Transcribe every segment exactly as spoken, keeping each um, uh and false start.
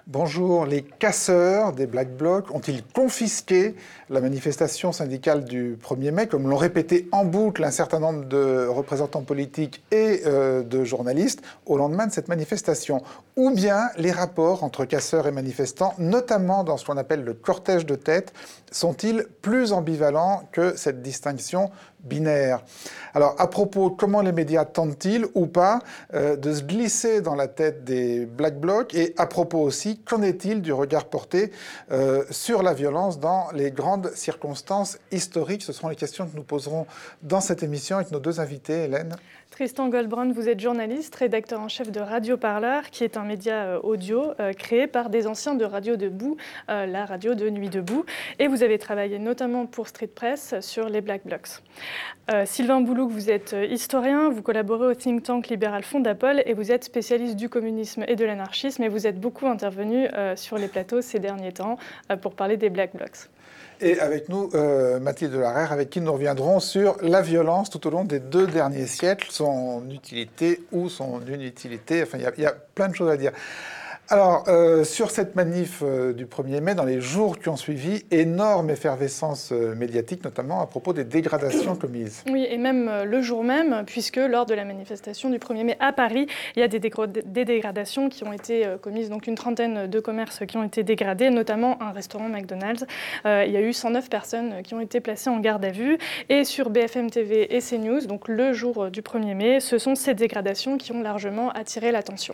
Bonjour, les casseurs des Black Blocs ont-ils confisqué la manifestation syndicale du premier mai, comme l'ont répété en boucle un certain nombre de représentants politiques et euh, de journalistes au lendemain de cette manifestation? Ou bien les rapports entre casseurs et manifestants, notamment dans ce qu'on appelle le cortège de tête, sont-ils plus ambivalents que cette distinction binaire? Alors, à propos, comment les médias tentent-ils, ou pas, euh, de se glisser dans la tête des Black Blocs? Et à propos aussi, qu'en est-il du regard porté euh, sur la violence dans les grandes circonstances historiques? Ce seront les questions que nous poserons dans cette émission avec nos deux invités. Hélène. Tristan Goldbrand, vous êtes journaliste, rédacteur en chef de Radio Parleur, qui est un média euh, audio euh, créé par des anciens de Radio Debout, euh, la radio de Nuit Debout. Et vous avez travaillé notamment pour Street Press sur les Black Blocs. Euh, Sylvain Boulouc, vous êtes historien, vous collaborez au think tank libéral Fondapol et vous êtes spécialiste du communisme et de l'anarchisme. Et vous êtes beaucoup intervenu euh, sur les plateaux ces derniers temps euh, pour parler des Black Blocs. Et avec nous, euh, Mathilde Larère, avec qui nous reviendrons sur la violence tout au long des deux derniers siècles, son utilité ou son inutilité. Enfin, il y, y a plein de choses à dire. Alors, euh, sur cette manif euh, du premier mai, dans les jours qui ont suivi, énorme effervescence euh, médiatique, notamment à propos des dégradations commises. Oui, et même euh, le jour même, puisque lors de la manifestation du premier mai à Paris, il y a des, des dégradations qui ont été euh, commises, donc une trentaine de commerces qui ont été dégradés, notamment un restaurant McDonald's. Euh, il y a eu cent neuf personnes qui ont été placées en garde à vue. Et sur B F M T V et CNews, donc le jour du premier mai, ce sont ces dégradations qui ont largement attiré l'attention.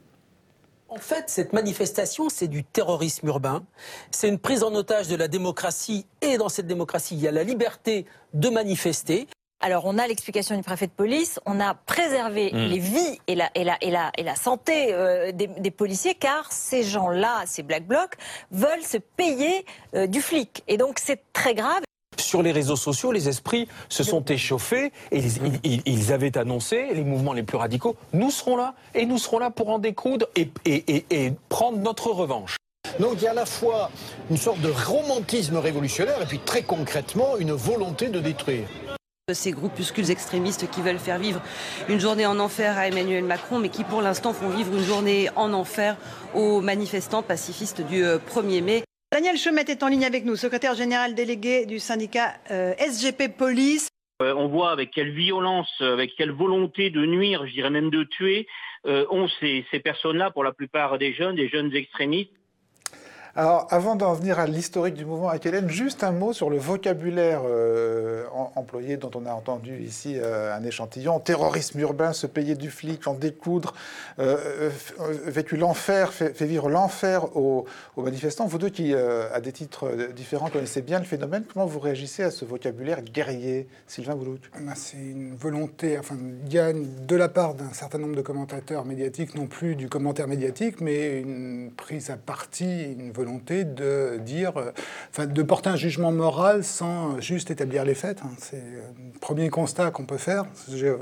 En fait, cette manifestation, c'est du terrorisme urbain. C'est une prise en otage de la démocratie. Et dans cette démocratie, il y a la liberté de manifester. Alors, on a l'explication du préfet de police. On a préservé mmh. les vies et la, et la, et la, et la santé euh, des, des policiers, car ces gens-là, ces Black Blocs, veulent se payer euh, du flic. Et donc, c'est très grave. Sur les réseaux sociaux, les esprits se sont échauffés et ils, ils, ils avaient annoncé, les mouvements les plus radicaux, nous serons là et nous serons là pour en découdre et, et, et, et prendre notre revanche. Donc il y a à la fois une sorte de romantisme révolutionnaire et puis très concrètement une volonté de détruire. Ces groupuscules extrémistes qui veulent faire vivre une journée en enfer à Emmanuel Macron, mais qui pour l'instant font vivre une journée en enfer aux manifestants pacifistes du premier mai. Daniel Chomette est en ligne avec nous, secrétaire général délégué du syndicat euh, S G P Police. Euh, on voit avec quelle violence, avec quelle volonté de nuire, je dirais même de tuer, euh, ont ces, ces personnes-là, pour la plupart des jeunes, des jeunes extrémistes. Alors, avant d'en venir à l'historique du mouvement avec Hélène, juste un mot sur le vocabulaire euh, employé, dont on a entendu ici euh, un échantillon. Terrorisme urbain, se payer du flic, en découdre, euh, euh, vécu l'enfer, fait, fait vivre l'enfer aux, aux manifestants. Vous deux qui, euh, à des titres différents, connaissez bien le phénomène, comment vous réagissez à ce vocabulaire guerrier, Sylvain Boulouc? C'est une volonté, enfin, il y a de la part d'un certain nombre de commentateurs médiatiques, non plus du commentaire médiatique, mais une prise à partie, une volonté de dire, euh, enfin, de porter un jugement moral sans juste établir les faits. Hein. C'est le premier constat qu'on peut faire. Je, je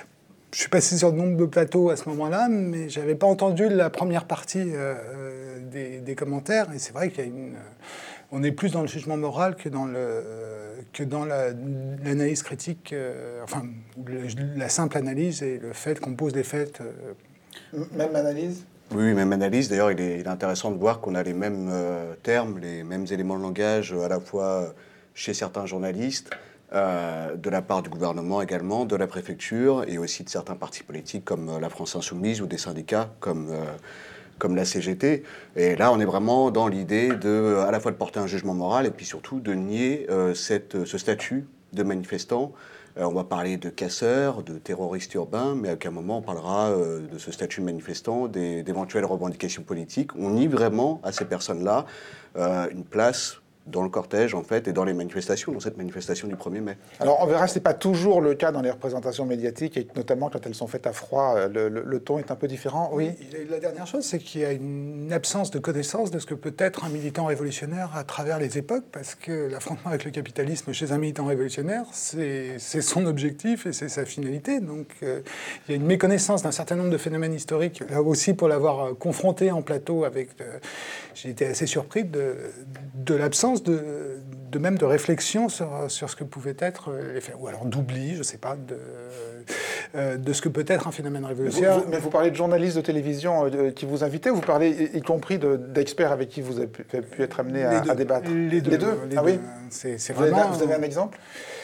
suis passé sur de nombreux plateaux à ce moment-là, mais j'avais pas entendu la première partie euh, des, des commentaires. Et c'est vrai qu'il y a une, on est plus dans le jugement moral que dans le, euh, que dans la, l'analyse critique. Euh, enfin, le, la simple analyse et le fait qu'on pose des faits. Euh... Même analyse. Oui, même analyse. D'ailleurs, il est, il est intéressant de voir qu'on a les mêmes euh, termes, les mêmes éléments de langage, à la fois chez certains journalistes, euh, de la part du gouvernement également, de la préfecture, et aussi de certains partis politiques comme euh, la France Insoumise ou des syndicats comme, euh, comme la C G T. Et là, on est vraiment dans l'idée de, à la fois de porter un jugement moral et puis surtout de nier euh, cette, ce statut de manifestant. On va parler de casseurs, de terroristes urbains, mais à aucun moment on parlera euh, de ce statut de manifestant, des, d'éventuelles revendications politiques. On nie vraiment à ces personnes-là euh, une place dans le cortège, en fait, et dans les manifestations, dans cette manifestation du premier mai. Alors, on verra, ce n'est pas toujours le cas dans les représentations médiatiques, et notamment quand elles sont faites à froid, le, le, le ton est un peu différent. Oui. oui. La dernière chose, c'est qu'il y a une absence de connaissance de ce que peut être un militant révolutionnaire à travers les époques, parce que l'affrontement avec le capitalisme chez un militant révolutionnaire, c'est, c'est son objectif et c'est sa finalité. Donc, euh, il y a une méconnaissance d'un certain nombre de phénomènes historiques. Là aussi, pour l'avoir confronté en plateau avec... Euh, j'ai été assez surpris de, de l'absence De, de même de réflexion sur, sur ce que pouvaient être les faits, ou alors d'oubli, je ne sais pas, de, euh, de ce que peut être un phénomène révolutionnaire. Vous, vous, mais vous parlez de journalistes de télévision euh, qui vous invitaient, ou vous parlez y, y compris de, d'experts avec qui vous avez pu, pu être amené à, à débattre? Les deux. Les deux, les ah deux. oui. C'est, c'est vous, vraiment, avez, vous avez un exemple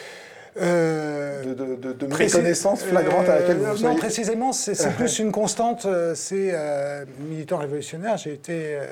Euh, de, de, de, de méconnaissance flagrante à laquelle vous euh, vous soyez... Non, précisément, c'est, c'est plus une constante. Euh, c'est euh, militant révolutionnaire. J'ai été, euh,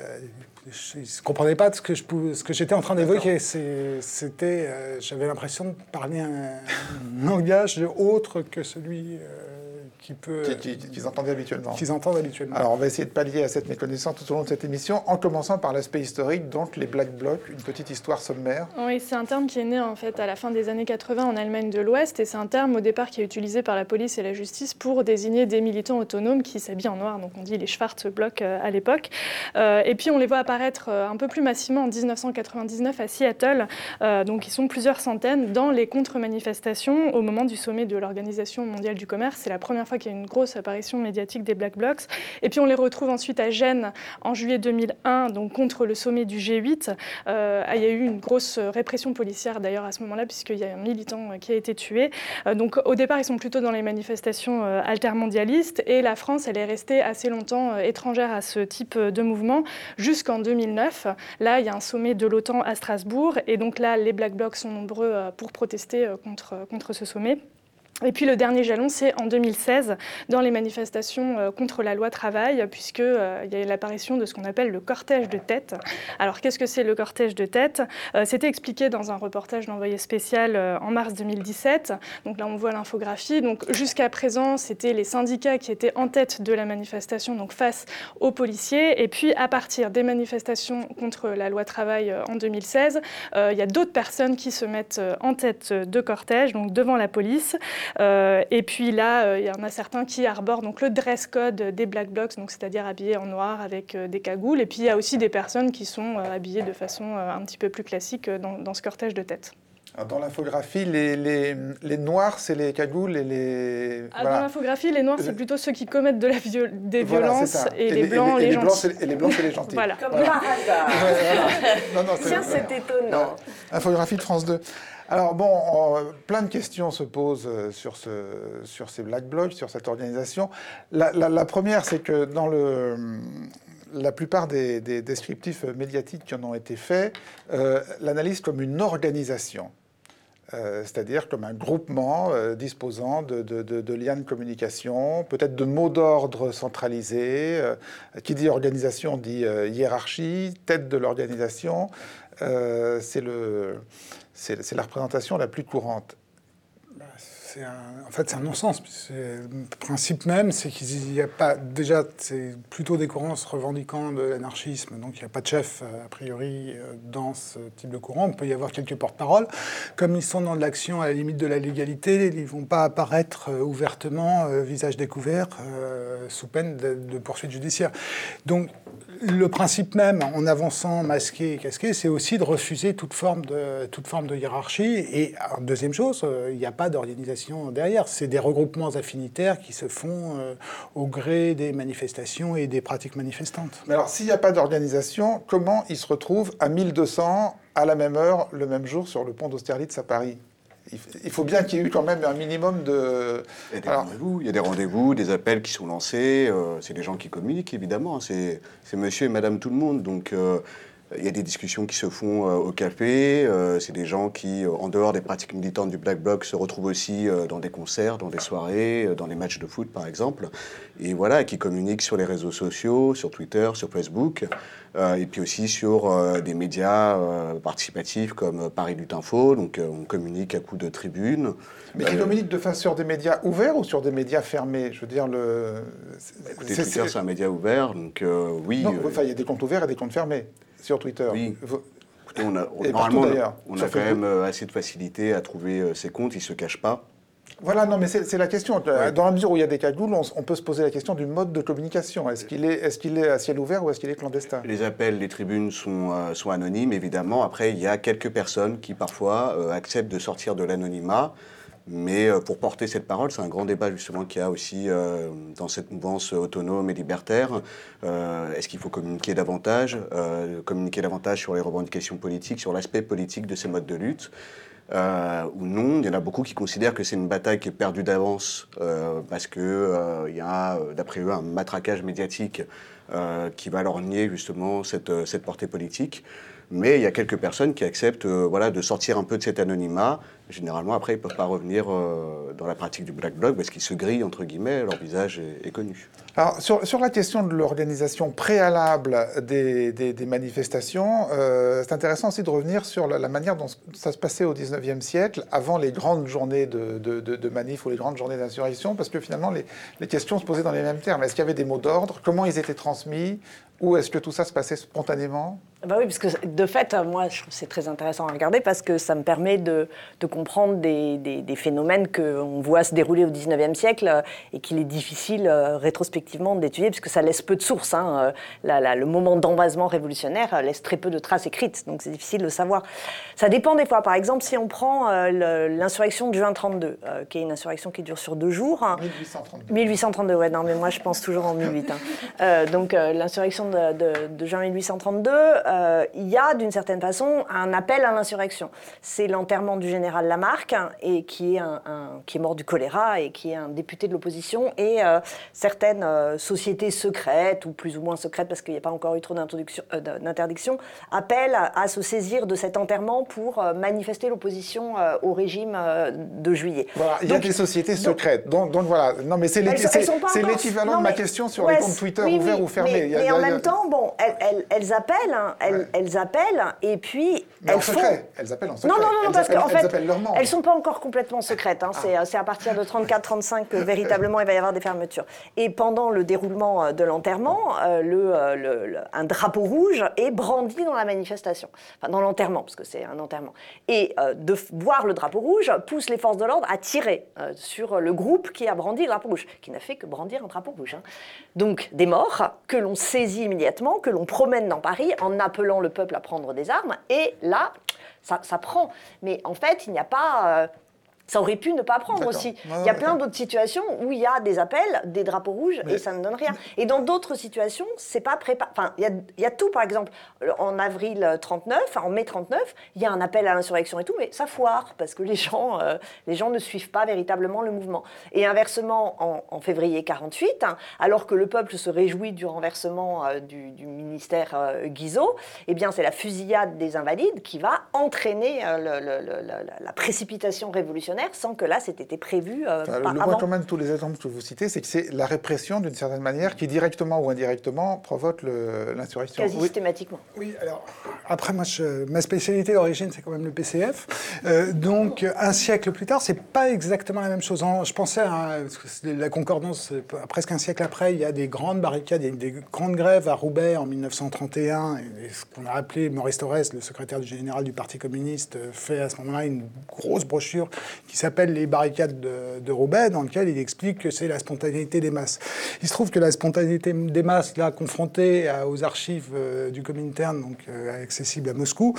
je ne comprenais pas ce que je pouvais, ce que j'étais en train d'évoquer. C'est, c'était, euh, j'avais l'impression de parler un, un langage autre que celui euh, qui peut, qui, qui, qu'ils entendaient habituellement. Qu'ils entendent habituellement. Alors, on va essayer de pallier à cette méconnaissance tout au long de cette émission, en commençant par l'aspect historique, donc les Black Blocs, une petite histoire sommaire. Oui, c'est un terme qui est né en fait à la fin des années quatre-vingts en Allemagne de l'Ouest, et c'est un terme au départ qui est utilisé par la police et la justice pour désigner des militants autonomes qui s'habillent en noir, donc on dit les Schwarzblock euh, à l'époque. Euh, et puis on les voit apparaître euh, un peu plus massivement en dix-neuf cent quatre-vingt-dix-neuf à Seattle, euh, donc ils sont plusieurs centaines dans les contre-manifestations au moment du sommet de l'Organisation mondiale du commerce. C'est la première fois qu'il y a une grosse apparition médiatique des Black Blocs. Et puis on les retrouve ensuite à Gênes en juillet deux mille un, donc contre le sommet du G huit. Euh, il y a eu une grosse répression policière d'ailleurs à ce moment-là, puisqu'il y a un militant qui a été tué. Euh, donc au départ, ils sont plutôt dans les manifestations euh, altermondialistes, et la France, elle est restée assez longtemps euh, étrangère à ce type de mouvement, jusqu'en deux mille neuf. Là, il y a un sommet de l'OTAN à Strasbourg, et donc là, les Black Blocs sont nombreux euh, pour protester euh, contre, contre ce sommet. Et puis le dernier jalon, c'est en deux mille seize, dans les manifestations euh, contre la loi travail, puisqu'il euh, y a eu l'apparition de ce qu'on appelle le cortège de tête. Alors qu'est-ce que c'est le cortège de tête? euh, C'était expliqué dans un reportage d'envoyé spécial euh, en mars deux mille dix-sept. Donc là, on voit l'infographie. Donc jusqu'à présent, c'était les syndicats qui étaient en tête de la manifestation, donc face aux policiers. Et puis à partir des manifestations contre la loi travail euh, en deux mille seize, euh, il y a d'autres personnes qui se mettent euh, en tête de cortège, donc devant la police. Euh, et puis là, euh, il y en a certains qui arborent donc, le dress code des Black Blocs, donc, c'est-à-dire habillés en noir avec euh, des cagoules. Et puis il y a aussi des personnes qui sont euh, habillées de façon euh, un petit peu plus classique euh, dans, dans ce cortège de tête. Alors, dans l'infographie, les, les, les noirs, c'est les cagoules et les... Ah, voilà. Dans l'infographie, les noirs, c'est plutôt ceux qui commettent de la viol... des voilà, violences, et, et les blancs, et, et, les, et gentils. Blancs, c'est, et les blancs, c'est les gentils. Voilà. Comme par hasard. Non, non, Tiens, c'est étonnant. Infographie de France deux. Alors bon, on, plein de questions se posent sur, ce, sur ces Black Blocs, sur cette organisation. La, la, la première, c'est que dans le... La plupart des, des descriptifs médiatiques qui en ont été faits euh, l'analysent comme une organisation. Euh, c'est-à-dire comme un groupement euh, disposant de, de, de, de liens de communication, peut-être de mots d'ordre centralisés. Euh, qui dit organisation dit euh, hiérarchie, tête de l'organisation. Euh, c'est, le, c'est, c'est la représentation la plus courante. C'est un, en fait, c'est un non-sens. C'est, le principe même, c'est qu'il n'y a pas... Déjà, c'est plutôt des courants se revendiquant de l'anarchisme, donc il n'y a pas de chef, a priori, dans ce type de courant. Il peut y avoir quelques porte-paroles. Comme ils sont dans de l'action à la limite de la légalité, ils ne vont pas apparaître ouvertement, visage découvert, euh, sous peine de, de poursuite judiciaire. Donc, le principe même, en avançant masqué et casqué, c'est aussi de refuser toute forme de, toute forme de hiérarchie. Et alors, deuxième chose, il n'y a pas d'organisation derrière. C'est des regroupements affinitaires qui se font euh, au gré des manifestations et des pratiques manifestantes. Mais alors, s'il n'y a pas d'organisation, comment ils se retrouvent à mille deux cents, à la même heure, le même jour, sur le pont d'Austerlitz à Paris ? Il faut bien qu'il y ait eu quand même un minimum de... Il y a des Alors... rendez-vous, il y a des rendez-vous, des appels qui sont lancés. Euh, c'est des gens qui communiquent, évidemment. C'est, c'est monsieur et madame tout le monde. Donc, euh, il y a des discussions qui se font euh, au café. Euh, c'est des gens qui, en dehors des pratiques militantes du Black Bloc, se retrouvent aussi euh, dans des concerts, dans des soirées, euh, dans des matchs de foot, par exemple. Et voilà, qui communiquent sur les réseaux sociaux, sur Twitter, sur Facebook. Euh, et puis aussi sur euh, des médias euh, participatifs comme Paris Lutte Info. Donc euh, on communique à coups de tribune. Mais qui euh, communique de face sur des médias ouverts ou sur des médias fermés ? Je veux dire, le... Écoutez, c'est, Twitter, c'est... c'est un média ouvert, donc euh, oui... Non, euh... enfin, il y a des comptes ouverts et des comptes fermés sur Twitter. Oui. Vous... Écoutez, on a, et normalement, partout, on a quand même assez de facilité à trouver euh, ces comptes, ils ne se cachent pas. Voilà, non, mais c'est, c'est la question. Ouais. Dans la mesure où il y a des cagoules, on, on peut se poser la question du mode de communication. Est-ce qu'il est, est-ce qu'il est à ciel ouvert ou est-ce qu'il est clandestin ? Les appels, les tribunes sont, euh, sont anonymes, évidemment. Après, il y a quelques personnes qui, parfois, euh, acceptent de sortir de l'anonymat. Mais euh, pour porter cette parole, c'est un grand débat, justement, qu'il y a aussi euh, dans cette mouvance autonome et libertaire. Euh, est-ce qu'il faut communiquer davantage, euh, communiquer davantage sur les revendications politiques, sur l'aspect politique de ces modes de lutte ? euh, ou non. Il y en a beaucoup qui considèrent que c'est une bataille qui est perdue d'avance euh, parce qu'il euh, y a, d'après eux, un matraquage médiatique euh, qui va leur nier justement cette, cette portée politique. Mais il y a quelques personnes qui acceptent euh, voilà, de sortir un peu de cet anonymat. Généralement, après, ils ne peuvent pas revenir euh, dans la pratique du Black Bloc parce qu'ils se grillent, entre guillemets, leur visage est, est connu. Alors, sur, sur la question de l'organisation préalable des, des, des manifestations, euh, c'est intéressant aussi de revenir sur la, la manière dont ça se passait au dix-neuvième siècle, avant les grandes journées de, de, de, de manif ou les grandes journées d'insurrection, parce que finalement, les, les questions se posaient dans les mêmes termes. Est-ce qu'il y avait des mots d'ordre? Comment ils étaient transmis? Ou est-ce que tout ça se passait spontanément? Bah oui, parce que de fait, moi, je trouve que c'est très intéressant à regarder parce que ça me permet de, de comprendre des, des, des phénomènes qu'on voit se dérouler au dix-neuvième siècle et qu'il est difficile euh, rétrospectivement d'étudier parce que ça laisse peu de sources. Hein. La, la, le moment d'embrasement révolutionnaire laisse très peu de traces écrites, donc c'est difficile de savoir. Ça dépend des fois. Par exemple, si on prend euh, l'insurrection de juin trente-deux, euh, qui est une insurrection qui dure sur deux jours. Hein. mille huit cent trente-deux. mille huit cent trente-deux, ouais, non, mais moi je pense toujours en mille huit. Hein. Euh, donc euh, l'insurrection de, de, de juin mille huit cent trente-deux, euh, il y a d'une certaine façon un appel à l'insurrection. C'est l'enterrement du général Lamarque, hein, et qui, est un, un, qui est mort du choléra et qui est un député de l'opposition, et euh, certaines euh, sociétés secrètes, ou plus ou moins secrètes parce qu'il n'y a pas encore eu trop euh, d'interdiction, appellent à, à se saisir de cet enterrement pour euh, manifester l'opposition euh, au régime euh, de juillet. Voilà, il y a des sociétés secrètes. Donc, donc voilà, non mais c'est l'équivalent de ma question sur ouais, les comptes Twitter oui, ouverts oui, ou fermés. Mais, il y a, mais il y a, en il y a... même temps, bon, elles, elles, elles appellent, hein, elles, ouais. elles appellent, et puis mais elles en font. Secret. Elles appellent en secret. Non, non, non, elles parce qu'en fait, elles ne sont pas encore complètement secrètes. Hein. Ah. C'est à partir de trente-quatre trente-cinq que véritablement il va y avoir des fermetures. Et pendant le déroulement de l'enterrement, euh, le, le, le, un drapeau rouge est brandi dans la manifestation, enfin dans l'enterrement, parce que c'est un enterrement. Et euh, de voir le drapeau rouge pousse les forces de l'ordre à tirer euh, sur le groupe qui a brandi le drapeau rouge, qui n'a fait que brandir un drapeau rouge. Hein. Donc des morts que l'on saisit immédiatement, que l'on promène dans Paris en appelant le peuple à prendre des armes, et là, ça, ça prend. Mais en fait, il n'y a pas... Euh, ça aurait pu ne pas prendre aussi. Ah, il y a plein d'autres situations où il y a des appels, des drapeaux rouges, mais... et ça ne donne rien. Et dans d'autres situations, c'est pas préparé. Enfin, il y a, il y a tout, par exemple, en avril trente-neuf, en mai trente-neuf, il y a un appel à l'insurrection et tout, mais ça foire, parce que les gens, euh, les gens ne suivent pas véritablement le mouvement. Et inversement, en, en février quarante-huit, hein, alors que le peuple se réjouit du renversement euh, du, du ministère euh, Guizot, eh bien, c'est la fusillade des Invalides qui va entraîner euh, le, le, le, la, la précipitation révolutionnaire, sans que là, c'était été prévu euh, enfin, par Le avant. point commun de tous les exemples que vous citez, c'est que c'est la répression, d'une certaine manière, qui, directement ou indirectement, provoque l'insurrection. Quasi oui. systématiquement. Oui, alors, après, moi, je, ma spécialité d'origine, c'est quand même le P C F. Euh, donc, un siècle plus tard, c'est pas exactement la même chose. En, je pensais à la concordance, presque un siècle après, il y a des grandes barricades, il y a des grandes grèves à Roubaix en mille neuf cent trente et un, et ce qu'on a appelé Maurice Thorez, le secrétaire général du Parti communiste, fait à ce moment-là une grosse brochure qui s'appelle Les barricades de, de Roubaix, dans lequel il explique que c'est la spontanéité des masses. Il se trouve que la spontanéité des masses, là, confrontée aux archives euh, du Comintern, donc euh, accessibles à Moscou,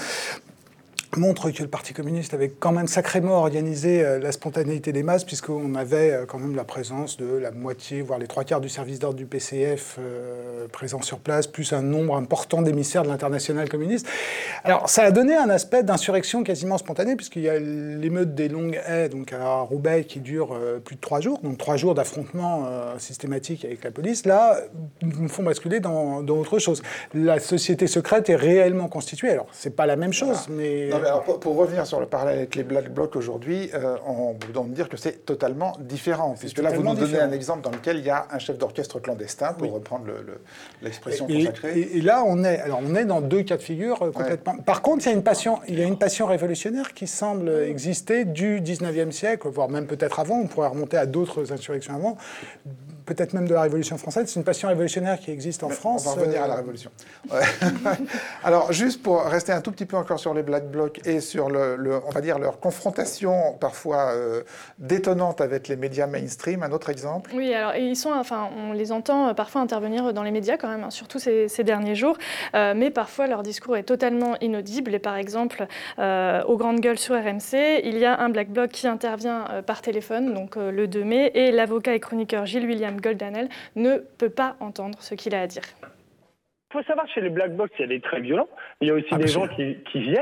montre que le Parti communiste avait quand même sacrément organisé euh, la spontanéité des masses, puisqu'on avait euh, quand même la présence de la moitié, voire les trois quarts du service d'ordre du P C F euh, présents sur place, plus un nombre important d'émissaires de l'Internationale communiste. Alors, ça a donné un aspect d'insurrection quasiment spontanée, puisqu'il y a l'émeute des Longues Haies, donc à Roubaix, qui dure euh, plus de trois jours, donc trois jours d'affrontements euh, systématiques avec la police. Là, nous font basculer dans, dans autre chose. La société secrète est réellement constituée. Alors, c'est pas la même chose, voilà. mais... Non, Alors, pour, pour revenir sur le parallèle avec les Black Blocs aujourd'hui, euh, on vous donne dire que c'est totalement différent, puisque là, vous nous donnez différent. un exemple dans lequel il y a un chef d'orchestre clandestin, pour oui. reprendre l'expression consacrée. Et, et là, on est, alors, on est dans deux cas de figure euh, complètement... Ouais. Par contre, il y a une passion, il y a une passion révolutionnaire qui semble exister du dix-neuvième siècle, voire même peut-être avant, on pourrait remonter à d'autres insurrections avant, peut-être même de la Révolution française. C'est une passion révolutionnaire qui existe en Mais France. On va revenir euh... à la Révolution. Ouais. Alors, juste pour rester un tout petit peu encore sur les Black Blocs et sur, le, le, on va dire, leur confrontation parfois euh, détonnante avec les médias mainstream, un autre exemple. Oui, alors ils sont, enfin, on les entend parfois intervenir dans les médias quand même, hein, surtout ces, ces derniers jours, euh, mais parfois leur discours est totalement inaudible. Et par exemple, euh, aux Grandes Gueules sur R M C, il y a un Black Bloc qui intervient euh, par téléphone, donc euh, le deux mai, et l'avocat et chroniqueur Gilles William Goldanel ne peut pas entendre ce qu'il a à dire. Il faut savoir que chez les Black Blocs, il y a des très violents, il y a aussi ah, des gens qui, qui viennent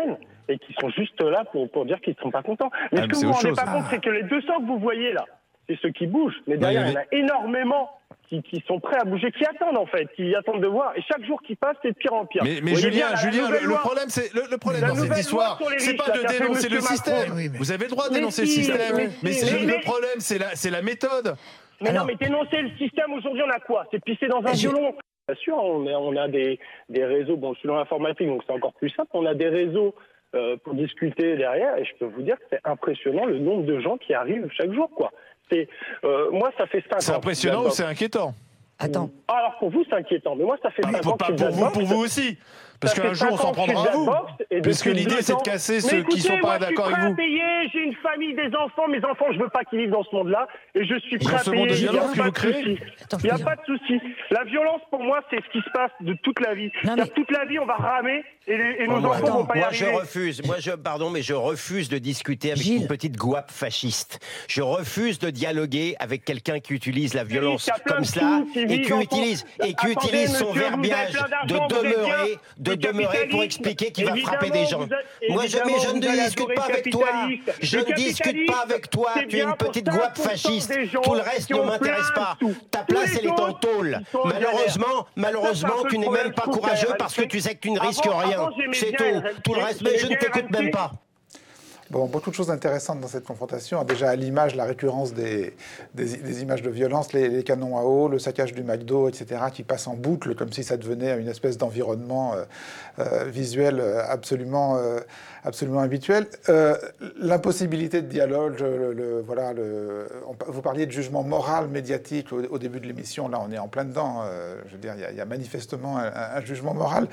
et qui sont juste là pour, pour dire qu'ils ne sont pas contents. Mais ah, ce que vous ne vous rendez pas compte, c'est que les deux cents que vous voyez là, c'est ceux qui bougent. Mais derrière, il y en a énormément qui, qui sont prêts à bouger, qui attendent en fait, qui attendent de voir. Et chaque jour qui passe, c'est de pire en pire. Mais, mais Julien, Julien le, le problème, c'est le, le problème dans cette histoire, c'est pas de dénoncer le système. Oui, mais... Vous avez le droit de dénoncer si, le système, mais, mais, mais, mais le problème, c'est la, c'est la méthode. Mais Alors... non, mais dénoncer le système aujourd'hui, on a quoi? C'est pisser dans un violon. Bien sûr, on a, on a des, des réseaux. Bon, je suis dans l'informatique, donc c'est encore plus simple. On a des réseaux euh, pour discuter derrière, et je peux vous dire que c'est impressionnant le nombre de gens qui arrivent chaque jour, quoi. Euh, moi, ça fait cinq ans. C'est impressionnant ou c'est inquiétant? Attends. Alors pour vous, c'est inquiétant. Mais moi, ça fait cinq ans. Pas pour vous, pour vous aussi. Parce qu'un jour, on s'en prendra à vous. Puisque l'idée, c'est de casser ceux qui ne sont pas d'accord avec vous. J'ai une famille, des enfants. Mes enfants, je ne veux pas qu'ils vivent dans ce monde-là. Et je suis prêt à payer. Il n'y a pas de souci. Il n'y a pas de souci. La violence, pour moi, c'est ce qui se passe de toute la vie. Mais... Toute la vie, on va ramer et, les, et nos oh, enfants ne vont pas y moi, arriver. Je refuse. Moi, je, pardon, mais je refuse de discuter avec Gilles. Une petite guape fasciste. Je refuse de dialoguer avec quelqu'un qui utilise la violence comme cela et qui utilise et qui utilise son verbiage de demeurer, de demeurer pour expliquer qu'il va frapper des gens. Moi, je, mais je ne discute pas avec toi. Je ne discute pas avec toi. Tu es une petite guape fasciste. Tout le reste ne m'intéresse pas. Ta place, elle est en tôle. Malheureusement, malheureusement, tu n'es même pas courageux parce que tu sais que tu ne risques rien. C'est tout. Tout le reste, mais je ne t'écoute même pas. Bon, beaucoup de choses intéressantes dans cette confrontation. Déjà, à l'image, la récurrence des, des, des images de violence, les, les canons à eau, le saccage du McDo, et cetera, qui passent en boucle, comme si ça devenait une espèce d'environnement euh, euh, visuel absolument, euh, absolument habituel. Euh, L'impossibilité de dialogue, le, le, voilà, le, on, vous parliez de jugement moral, médiatique au, au début de l'émission. Là, on est en plein dedans. Euh, je veux dire, il y, y a manifestement un, un jugement moral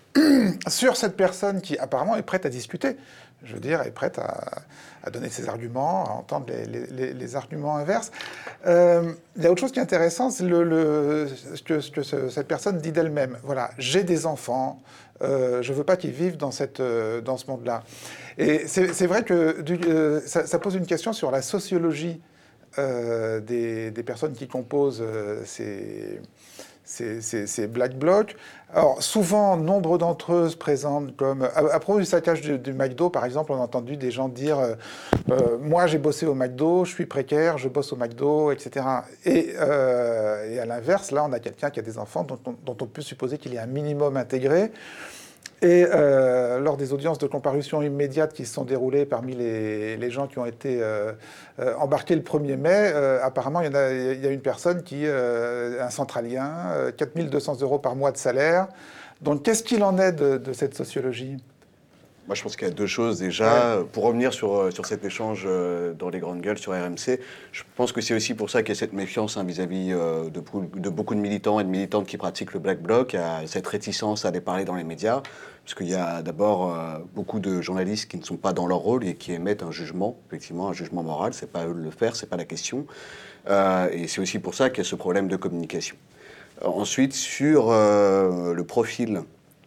sur cette personne qui, apparemment, est prête à discuter. Je veux dire, est prête à, à donner ses arguments, à entendre les, les, les arguments inverses. Euh, il y a autre chose qui est intéressant, c'est le, le, ce que, ce que ce, cette personne dit d'elle-même. Voilà, j'ai des enfants, euh, je ne veux pas qu'ils vivent dans, cette, euh, dans ce monde-là. Et c'est vrai que du, euh, ça, ça pose une question sur la sociologie euh, des, des personnes qui composent euh, ces... Ces, ces, ces Black Blocs. Alors, souvent, nombre d'entre eux se présentent comme... À, à propos du saccage du, du McDo, par exemple, on a entendu des gens dire euh, euh, « Moi, j'ai bossé au McDo, je suis précaire, je bosse au McDo, et cetera » Et, euh, et à l'inverse, là, on a quelqu'un qui a des enfants dont on, dont on peut supposer qu'il est un minimum intégré. Et euh, lors des audiences de comparution immédiate qui se sont déroulées parmi les, les gens qui ont été euh, euh, embarqués le premier mai, euh, apparemment, il y, en a, il y a une personne qui, euh, un centralien, euh, quatre mille deux cents euros par mois de salaire. Donc, qu'est-ce qu'il en est de, de cette sociologie ? Moi, je pense qu'il y a deux choses. Déjà, ouais. Pour revenir sur, sur cet échange dans les grandes gueules sur R M C, je pense que c'est aussi pour ça qu'il y a cette méfiance hein, vis-à-vis euh, de, de beaucoup de militants et de militantes qui pratiquent le Black Bloc, il y a cette réticence à aller parler dans les médias, parce qu'il y a d'abord euh, beaucoup de journalistes qui ne sont pas dans leur rôle et qui émettent un jugement, effectivement, un jugement moral. C'est pas à eux de le faire, c'est pas la question. Euh, et c'est aussi pour ça qu'il y a ce problème de communication. Euh, ensuite, sur euh, le profil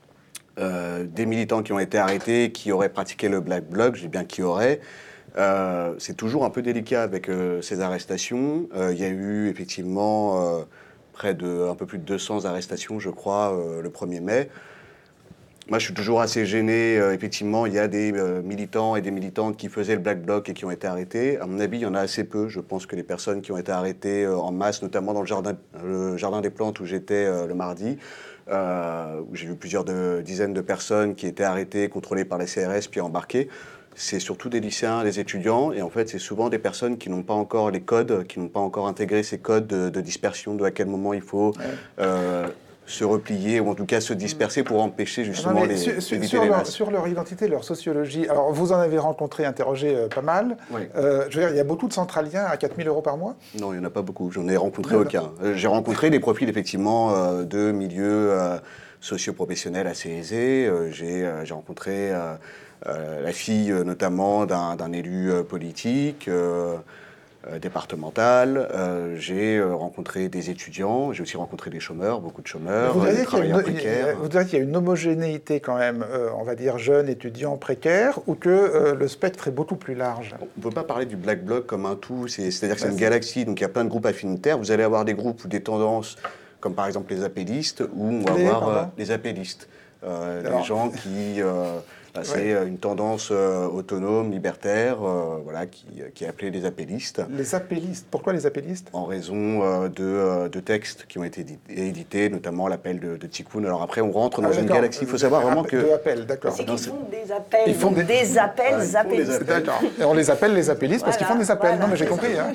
Euh, des militants qui ont été arrêtés, qui auraient pratiqué le Black Bloc, je dis bien qui auraient, euh, c'est toujours un peu délicat avec euh, ces arrestations. Euh, il y a eu effectivement euh, près de un peu plus de deux cents arrestations, je crois, euh, le premier mai. Moi, je suis toujours assez gêné. Euh, effectivement, il y a des euh, militants et des militantes qui faisaient le Black Bloc et qui ont été arrêtés. À mon avis, il y en a assez peu. Je pense que les personnes qui ont été arrêtées euh, en masse, notamment dans le jardin, le jardin des Plantes où j'étais euh, le mardi, Euh, où j'ai vu plusieurs de, dizaines de personnes qui étaient arrêtées, contrôlées par la C R S, puis embarquées. C'est surtout des lycéens, des étudiants, et en fait, c'est souvent des personnes qui n'ont pas encore les codes, qui n'ont pas encore intégré ces codes de, de dispersion, de à quel moment il faut euh, se replier, ou en tout cas se disperser pour empêcher justement non, les, sur, sur, sur, leur, sur leur identité, leur sociologie. Alors, vous en avez rencontré, interrogé euh, pas mal. Oui. Euh, je veux dire, il y a beaucoup de centraliens à quatre mille euros par mois ? Non, il n'y en a pas beaucoup. J'en ai rencontré non, aucun. Euh, j'ai rencontré des profils, effectivement, euh, de milieux euh, socio-professionnels assez aisés. Euh, j'ai, euh, j'ai rencontré euh, euh, la fille, euh, notamment, d'un, d'un élu euh, politique. Euh, Euh, départementale, euh, j'ai euh, rencontré des étudiants, j'ai aussi rencontré des chômeurs, beaucoup de chômeurs, vous des travailleurs précaires. Vous diriez qu'il y a une homogénéité quand même, euh, on va dire jeunes, étudiants, précaires, ou que euh, le spectre est beaucoup plus large ? On ne peut pas parler du Black Bloc comme un tout, c'est, c'est-à-dire que c'est une galaxie, donc il y a plein de groupes affinitaires. Vous allez avoir des groupes ou des tendances, comme par exemple les appellistes, où on va les, avoir euh, les appellistes. Euh, des gens qui... Euh, Bah, c'est ouais. une tendance euh, autonome, libertaire, euh, voilà, qui, qui est appelée les appellistes. Les appellistes, pourquoi les appellistes? En raison euh, de, euh, de textes qui ont été édités, notamment l'appel de, de Tikkun. Alors après, on rentre dans ah, une galaxie. Il faut savoir vraiment que... De appels, d'accord. C'est qu'ils font des appels, ils font des, des appels, ouais, des appellistes. D'accord. Et on les appelle les appellistes voilà, parce qu'ils font des appels. Voilà. Non, mais j'ai compris. Hein.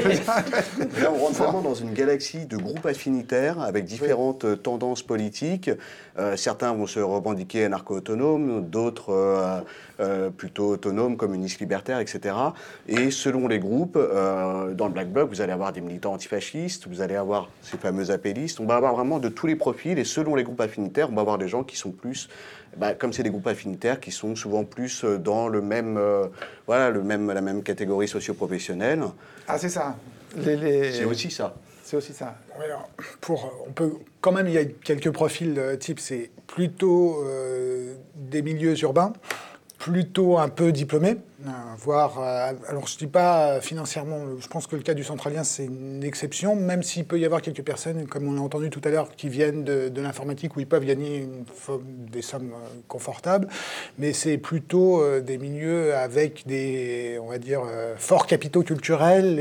Là, on rentre vraiment dans une galaxie de groupes affinitaires avec différentes oui. tendances politiques. Euh, certains vont se revendiquer anarcho-autonomes, d'autres euh, euh, plutôt autonomes, communistes libertaires, et cetera. Et selon les groupes, euh, dans le Black Bloc, vous allez avoir des militants antifascistes, vous allez avoir ces fameux appellistes. On va avoir vraiment de tous les profils. Et selon les groupes affinitaires, on va avoir des gens qui sont plus... Bah, comme c'est des groupes affinitaires qui sont souvent plus dans le même, euh, voilà, le même, la même catégorie socio-professionnelle. Ah, c'est ça. Les, les... C'est aussi ça. C'est aussi ça. Alors, pour, on peut, quand même, il y a quelques profils euh, types. C'est plutôt euh, des milieux urbains, plutôt un peu diplômés, euh, voire... Euh, alors, je ne dis pas euh, financièrement, je pense que le cas du Centralien, c'est une exception, même s'il peut y avoir quelques personnes, comme on l'a entendu tout à l'heure, qui viennent de, de l'informatique, où ils peuvent gagner une, des sommes euh, confortables, mais c'est plutôt euh, des milieux avec des, on va dire, euh, forts capitaux culturels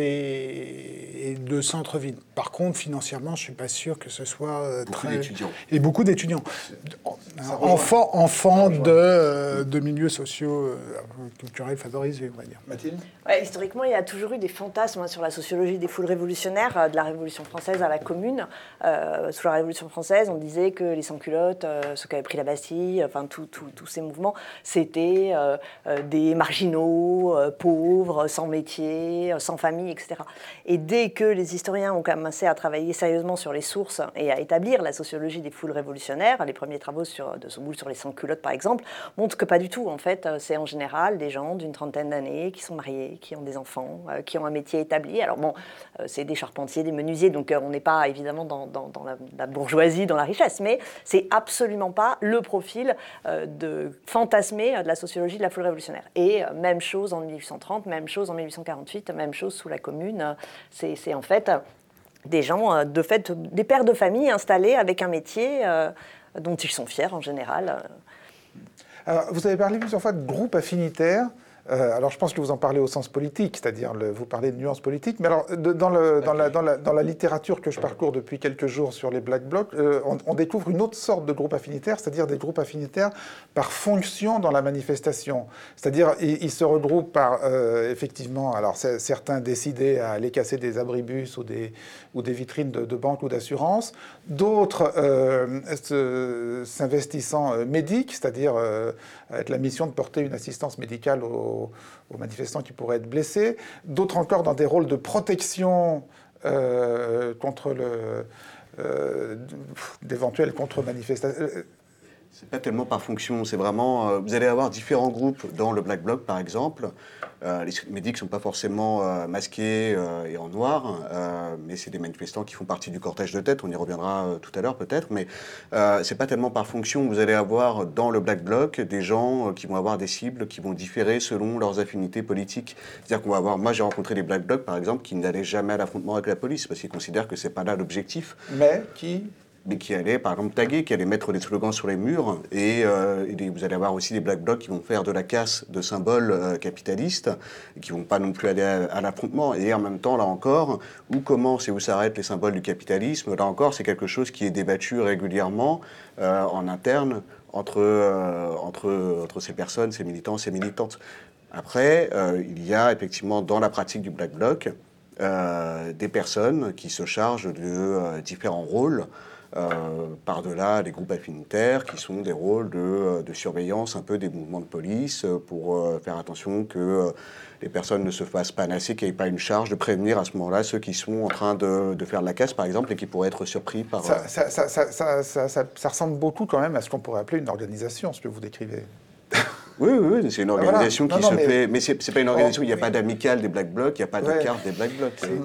et, et de centre-ville. Par contre, financièrement, je ne suis pas sûr que ce soit euh, beaucoup très... d'étudiants. Et beaucoup d'étudiants. Enfants, enfants de, euh, de milieux sociaux, euh, culturels favorisés, on va dire. Mathilde ? Ouais, historiquement, il y a toujours eu des fantasmes hein, sur la sociologie des foules révolutionnaires, euh, de la Révolution française à la Commune. Euh, sous la Révolution française, on disait que les sans-culottes, euh, ceux qui avaient pris la Bastille, enfin tous ces mouvements, c'était euh, euh, des marginaux, euh, pauvres, sans métier, euh, sans famille, et cetera. Et dès que les historiens ont commencé à travailler sérieusement sur les sources et à établir la sociologie des foules révolutionnaires, les premiers travaux sur, de Soboul sur les sans-culottes, par exemple, montrent que pas du tout. En fait, c'est en général des gens d'une trentaine d'années qui sont mariés, qui ont des enfants, euh, qui ont un métier établi. Alors bon, euh, c'est des charpentiers, des menuisiers, donc euh, on n'est pas évidemment dans, dans, dans la, la bourgeoisie, dans la richesse, mais c'est absolument pas le profil euh, de fantasmé de la sociologie de la foule révolutionnaire. Et euh, même chose en mille huit cent trente, même chose en mille huit cent quarante-huit, même chose sous la Commune. C'est, c'est en fait des gens, de fait, des pères de famille installés avec un métier euh, dont ils sont fiers en général. Alors, vous avez parlé plusieurs fois de groupes affinitaires. Euh, alors, je pense que vous en parlez au sens politique, c'est-à-dire le, vous parlez de nuances politiques. Mais alors, de, dans, le, dans, la, dans, la, dans la littérature que je parcours depuis quelques jours sur les Black Blocs, euh, on, on découvre une autre sorte de groupe affinitaire, c'est-à-dire des groupes affinitaires par fonction dans la manifestation. C'est-à-dire, ils, ils se regroupent par, euh, effectivement, alors certains décidés à aller casser des abribus ou des, ou des vitrines de, de banque ou d'assurance, d'autres euh, s'investissant euh, médic, c'est-à-dire euh, avec la mission de porter une assistance médicale aux aux manifestants qui pourraient être blessés, d'autres encore dans des rôles de protection euh, contre le, euh, d'éventuelles contre-manifestations. C'est pas tellement par fonction, c'est vraiment... Euh, vous allez avoir différents groupes dans le Black Bloc, par exemple. Euh, les médics ne sont pas forcément euh, masqués euh, et en noir, euh, mais c'est des manifestants qui font partie du cortège de tête, on y reviendra euh, tout à l'heure peut-être, mais euh, c'est pas tellement par fonction. Vous allez avoir dans le Black Bloc des gens euh, qui vont avoir des cibles qui vont différer selon leurs affinités politiques. C'est-à-dire qu'on va avoir... Moi, j'ai rencontré des Black Blocs, par exemple, qui n'allaient jamais à l'affrontement avec la police, parce qu'ils considèrent que c'est pas là l'objectif. Mais qui... mais qui allaient, par exemple, taguer, qui allaient mettre des slogans sur les murs. Et, euh, et vous allez avoir aussi des Black Blocs qui vont faire de la casse de symboles euh, capitalistes, et qui ne vont pas non plus aller à, à l'affrontement. Et en même temps, là encore, où commencent et où s'arrêtent les symboles du capitalisme, là encore, c'est quelque chose qui est débattu régulièrement euh, en interne entre, euh, entre, entre ces personnes, ces militants, ces militantes. Après, euh, il y a effectivement dans la pratique du Black Bloc euh, des personnes qui se chargent de euh, différents rôles. Euh, par-delà les groupes affinitaires qui sont des rôles de, de surveillance un peu des mouvements de police pour euh, faire attention que euh, les personnes ne se fassent pas nasser, qu'il n'y ait pas une charge de prévenir à ce moment-là ceux qui sont en train de, de faire de la casse par exemple et qui pourraient être surpris par... Ça, ça, ça, ça, ça, ça, ça, ça ressemble beaucoup quand même à ce qu'on pourrait appeler une organisation, ce que vous décrivez. Oui, oui, oui, c'est une organisation voilà. qui non, se non, mais... fait... Mais c'est pas une organisation, il n'y a oui. pas d'amicale des Black Blocs, il n'y a pas de ouais. carte des Black Blocs.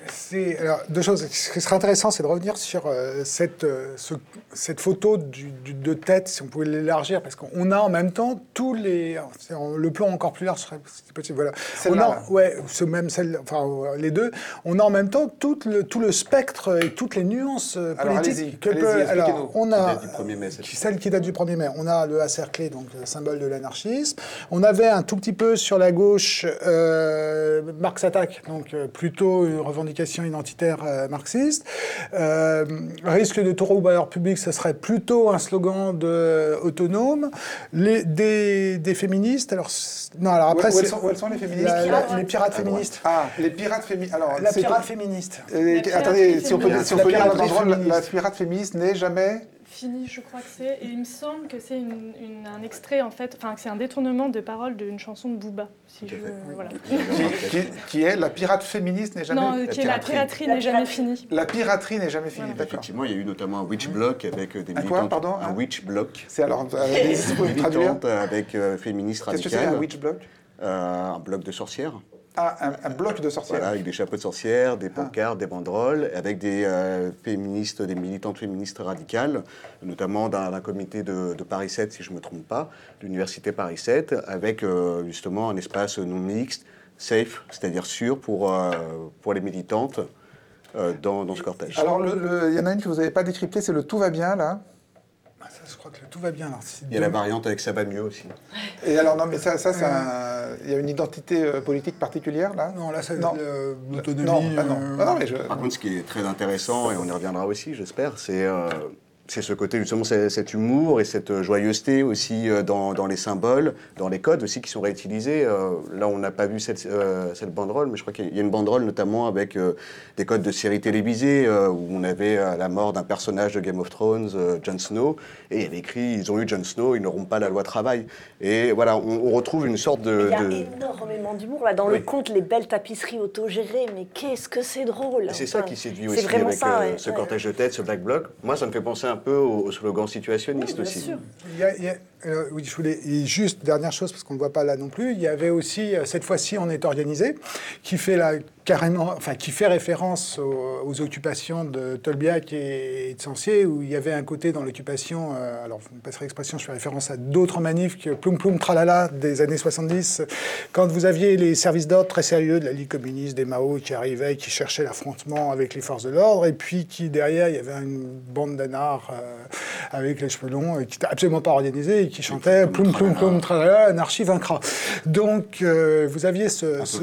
C'est, alors, deux choses. Ce qui serait intéressant, c'est de revenir sur euh, cette, euh, ce, cette photo du, du, de tête, si on pouvait l'élargir, parce qu'on a en même temps tous les... Le plan encore plus large serait si possible. Voilà. On a, ouais, ce même, celle, enfin, les deux. On a en même temps tout le, tout le spectre et toutes les nuances euh, alors, politiques. allez-y, que allez-y, peut, alors, on a, qui date du premier mai, qui, celle qui date du premier mai. On a le A cerclé, donc le symbole de l'anarchisme. On avait un tout petit peu sur la gauche euh, Marx Attaque, donc euh, plutôt une revendication identitaire euh, marxiste. Euh, risque de taureau ou bailleur public, ce serait plutôt un slogan de, euh, autonome. Les, des, des féministes, alors... Non, alors après, où, où, elles sont, où elles sont les féministes la, la, Les pirates féministes. Ah, les pirates féministes. Alors, la pirate féministe. Euh, attendez, si on peut, si on peut lire la banderole, la, la pirate féministe n'est jamais... Fini, je crois que c'est. Et il me semble que c'est une, une, un extrait, en fait, enfin, que c'est un détournement de paroles d'une chanson de Booba. Si je, voilà. qui, qui, qui est la pirate féministe n'est jamais... Non, qui est la piraterie n'est jamais finie. La piraterie n'est jamais finie, voilà. D'accord. Effectivement, il y a eu notamment un witch block avec des militantes... quoi, pardon Un witch block. C'est alors... Euh, des militantes avec euh, féministes radicales. Qu'est-ce que c'est un witch block euh, Un bloc de sorcières. Ah, un, un bloc de sorcières. Voilà, avec des chapeaux de sorcières, des pancartes, ah. des banderoles, avec des euh, féministes, des militantes féministes radicales, notamment d'un comité de, de Paris sept, si je ne me trompe pas, l'université Paris sept, avec euh, justement un espace non mixte, safe, c'est-à-dire sûr pour, euh, pour les militantes euh, dans, dans ce cortège. Alors, il y en a une que vous n'avez pas décryptée, c'est le tout va bien, là. Ça, je crois que le tout va bien. Alors, il y a la variante avec ça va mieux aussi. Et alors, non, mais ça, ça c'est un... Il y a une identité euh, politique particulière, là? Non, là, c'est l'autonomie. Non, ah, non. Euh... Ah, non, mais je... Par contre, ce qui est très intéressant, et on y reviendra aussi, j'espère, c'est... Euh... C'est ce côté, justement, cet humour et cette joyeuseté aussi dans, dans les symboles, dans les codes aussi qui sont réutilisés. Euh, là, on n'a pas vu cette, euh, cette banderole, mais je crois qu'il y a une banderole notamment avec euh, des codes de séries télévisées euh, où on avait euh, la mort d'un personnage de Game of Thrones, euh, Jon Snow, et il y avait écrit « Ils ont eu Jon Snow, ils n'auront pas la loi travail ». Et voilà, on, on retrouve une sorte de... Il y a de... énormément d'humour. Là, dans oui. le conte, les belles tapisseries autogérées, mais qu'est-ce que c'est drôle. C'est enfin, ça qui séduit aussi avec ça, euh, ouais, ce ouais. cortège de tête, ce black bloc. Moi, ça me fait penser un un peu au, au slogan situationniste oui, aussi. Sûr. Il y a, il y a, euh, oui, je voulais, et juste dernière chose, parce qu'on ne le voit pas là non plus, il y avait aussi, cette fois-ci, On est organisé, qui fait, la, carrément, enfin, qui fait référence aux, aux occupations de Tolbiac et, et de Censier, où il y avait un côté dans l'occupation, euh, alors vous me passerez l'expression, je fais référence à d'autres manifs que Ploum Ploum Tralala des années soixante-dix, quand vous aviez les services d'ordre très sérieux de la Ligue communiste, des Mao qui arrivaient, qui cherchaient l'affrontement avec les forces de l'ordre, et puis qui derrière, il y avait une bande d'anards euh, avec les cheveux longs, qui n'était absolument pas organisée, et qui chantait Ploum Ploum Ploum Tralala, anarchie vaincra. Donc euh, vous aviez ce, ce,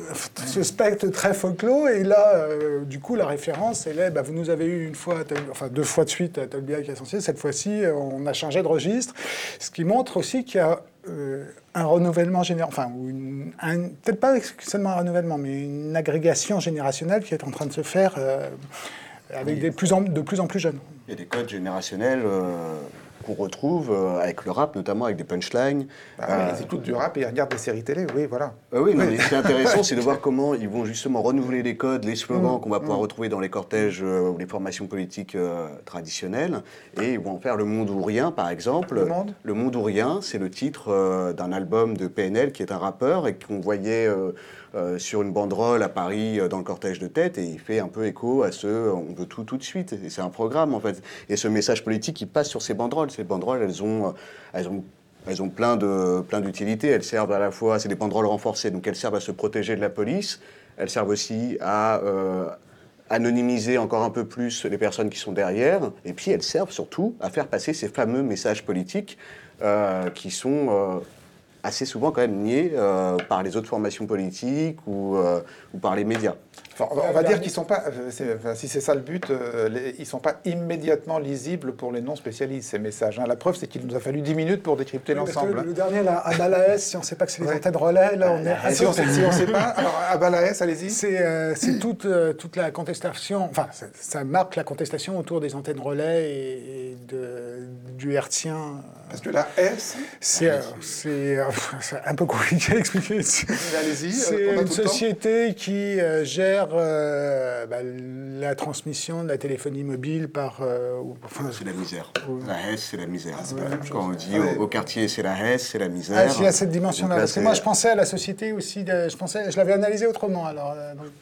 ce spectre très folklore, et là, euh, du coup, la référence, elle est, bah, vous nous avez eu une fois, enfin deux fois de suite à Tolbiac et à Censier, cette fois-ci, on a changé de registre, ce qui montre aussi qu'il y a euh, un renouvellement général, enfin, peut-être pas seulement un renouvellement, mais une agrégation générationnelle qui est en train de se faire euh, avec des plus en, de plus en plus jeunes. Il y a des codes générationnels euh, qu'on retrouve euh, avec le rap, notamment avec des punchlines. Bah, euh, ils écoutent du rap et ils regardent des séries télé, oui, voilà. Euh, oui, non, mais ce qui est intéressant, c'est de voir comment ils vont justement renouveler les codes, les slogans mmh, qu'on va pouvoir mmh. retrouver dans les cortèges euh, ou les formations politiques euh, traditionnelles. Et ils vont en faire Le Monde ou Rien, par exemple. Le Monde Le Monde ou Rien, c'est le titre euh, d'un album de P N L, qui est un rappeur, et qu'on voyait... Euh, Euh, sur une banderole à Paris euh, dans le cortège de tête, et il fait un peu écho à ce euh, on veut tout tout de suite, et c'est un programme en fait, et ce message politique qui passe sur ces banderoles. Ces banderoles, elles ont, elles ont, elles ont plein de plein d'utilités. Elles servent à la fois, c'est des banderoles renforcées, donc elles servent à se protéger de la police, elles servent aussi à euh, anonymiser encore un peu plus les personnes qui sont derrière, et puis elles servent surtout à faire passer ces fameux messages politiques euh, qui sont euh, assez souvent quand même niés euh, par les autres formations politiques ou, euh, ou par les médias. Enfin, on va, on va dire qu'ils sont pas, enfin, si c'est ça le but, euh, les, ils sont pas immédiatement lisibles pour les non-spécialistes, ces messages. Hein. La preuve, c'est qu'il nous a fallu dix minutes pour décrypter oui, l'ensemble. Le, le dernier, là, à Balaès, si on ne sait pas que c'est les ouais. antennes relais, là, on est... Si on ne si sait pas, alors à Balaès, allez-y. C'est euh, toute, euh, toute la contestation, enfin, ça, ça marque la contestation autour des antennes relais et, et de, du hertzien. Parce que la S... C'est euh, euh, un peu compliqué à expliquer. Allez-y. C'est une société qui euh, gère Euh, bah, la transmission de la téléphonie mobile par... Euh, enfin, c'est la misère. Euh, la Hesse, c'est la misère. Ah, ouais, quand on dit au, au quartier, c'est la Hesse, c'est la misère. Ah, il y a cette dimension-là. Parce que moi, je pensais à la société aussi... De, je, pensais, je l'avais analysé autrement, alors... Euh, donc...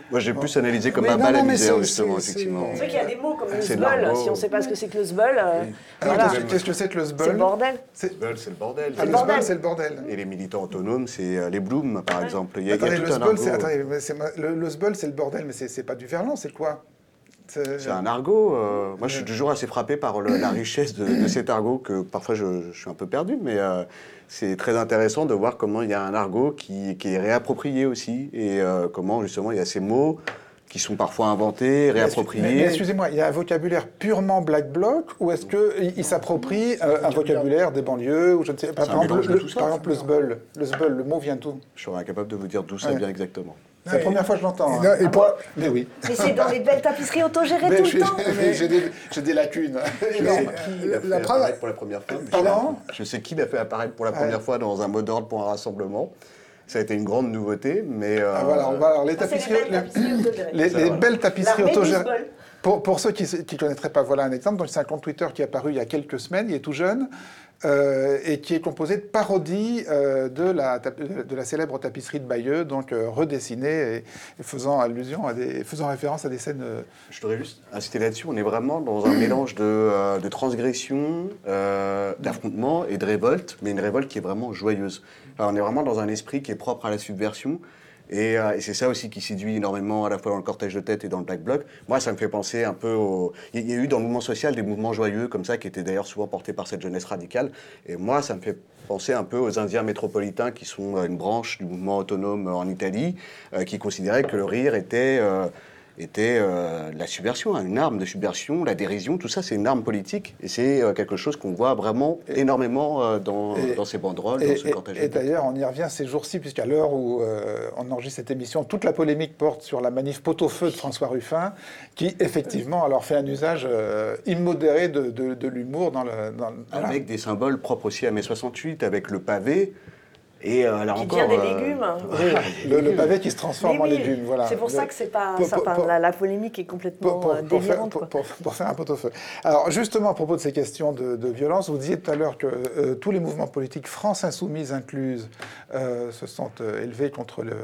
Moi, j'ai Bon. plus analysé comme Mais un non, bal non, mais amuseur, c'est- justement, c'est- effectivement. C'est vrai qu'il y a des mots comme le C'est de zbeul. l'argot. Si on ne sait pas ce que c'est que le zbeul, euh, Alors, voilà. qu'est-ce que- Qu'est-ce que c'est que le zbeul? C'est le bordel. C'est Le zbeul, c'est le bordel. Ah, le bordel. zbeul, c'est le bordel. Et les militants autonomes, c'est euh, les Blooms, par exemple. Il y a, il y a Attendez, tout le un zbeul, c'est argot. attendez, mais c'est ma- le, le zbeul, c'est le bordel, mais c'est c'est pas du verlan, c'est quoi? C'est un argot. euh, moi, je suis toujours assez frappé par le- la richesse de, de cet argot, que parfois je, je suis un peu perdu, mais euh, c'est très intéressant de voir comment il y a un argot qui, qui est réapproprié aussi, et euh, comment justement il y a ces mots qui sont parfois inventés, réappropriés. Mais, mais excusez-moi, il y a un vocabulaire purement Black Bloc, ou est-ce qu'il il s'approprie euh, un vocabulaire des banlieues, ou je ne sais pas. C'est un Par exemple, mélange de le, tout ça, par exemple, le zbeul. Le zbeul, le mot vient d'où? Je serais incapable de vous dire d'où ça Ouais. vient exactement. C'est la première fois que je l'entends. Et hein. là- et pour- Mais oui. Mais c'est dans les belles tapisseries autogérées Mais tout je le suis- temps. mais j'ai des, j'ai des lacunes. Je Non, sais euh, qui l'a fait la preuve- apparaître pour la première fois. Pardon? Je sais qui l'a fait apparaître pour la première fois dans un mot d'ordre pour un rassemblement. Ça a été une grande nouveauté, mais... euh, Ah, voilà, on va, alors, les Ça, c'est tapisseries, les belles tapisseries autogérées. les, Ça, les voilà. belles tapisseries L'armée du autogérées. zbeul. Pour, pour ceux qui ne connaîtraient pas, voilà un exemple. Donc, c'est un compte Twitter qui est apparu il y a quelques semaines, il est tout jeune, euh, et qui est composé de parodies euh, de, la, tap- de la célèbre tapisserie de Bayeux, donc euh, redessinée et, et faisant allusion à des, faisant référence à des scènes. euh, Je voudrais juste insister là-dessus, on est vraiment dans un mélange de, euh, de transgression, euh, d'affrontement et de révolte, mais une révolte qui est vraiment joyeuse. Alors, on est vraiment dans un esprit qui est propre à la subversion, et, euh, et c'est ça aussi qui séduit énormément à la fois dans le cortège de tête et dans le Black Bloc. Moi, ça me fait penser un peu au... Il y a eu dans le mouvement social des mouvements joyeux comme ça, qui étaient d'ailleurs souvent portés par cette jeunesse radicale, et moi, ça me fait penser un peu aux Indiens métropolitains qui sont euh, une branche du mouvement autonome en Italie, euh, qui considéraient que le rire était... euh, était euh, la subversion, hein, une arme de subversion, la dérision, tout ça c'est une arme politique et c'est euh, quelque chose qu'on voit vraiment énormément euh, dans, Et- dans ces banderoles, Et, dans ce et- cortège. et d'ailleurs, on y revient ces jours-ci, puisqu'à l'heure où euh, on enregistre cette émission, toute la polémique porte sur la manif pot-au-feu de François Ruffin, qui effectivement alors fait un usage euh, immodéré de, de- de l'humour dans le. dans- voilà. Avec des symboles propres aussi à mai soixante-huit, avec le pavé. Et euh, là Qui encore, devient des euh, légumes. Oui, le, le pavé qui se transforme Mais en oui, légumes, voilà. C'est pour ça Le- que c'est pas, pour- ça, pour- enfin, pour- la, la polémique est complètement Pour, pour- euh, pour faire, délirante. pour- quoi. pour- pour faire un pot-au-feu. Alors justement, à propos de ces questions de, de violence, vous disiez tout à l'heure que euh, tous les mouvements politiques, France Insoumise incluse, euh, se sont euh, élevés contre le,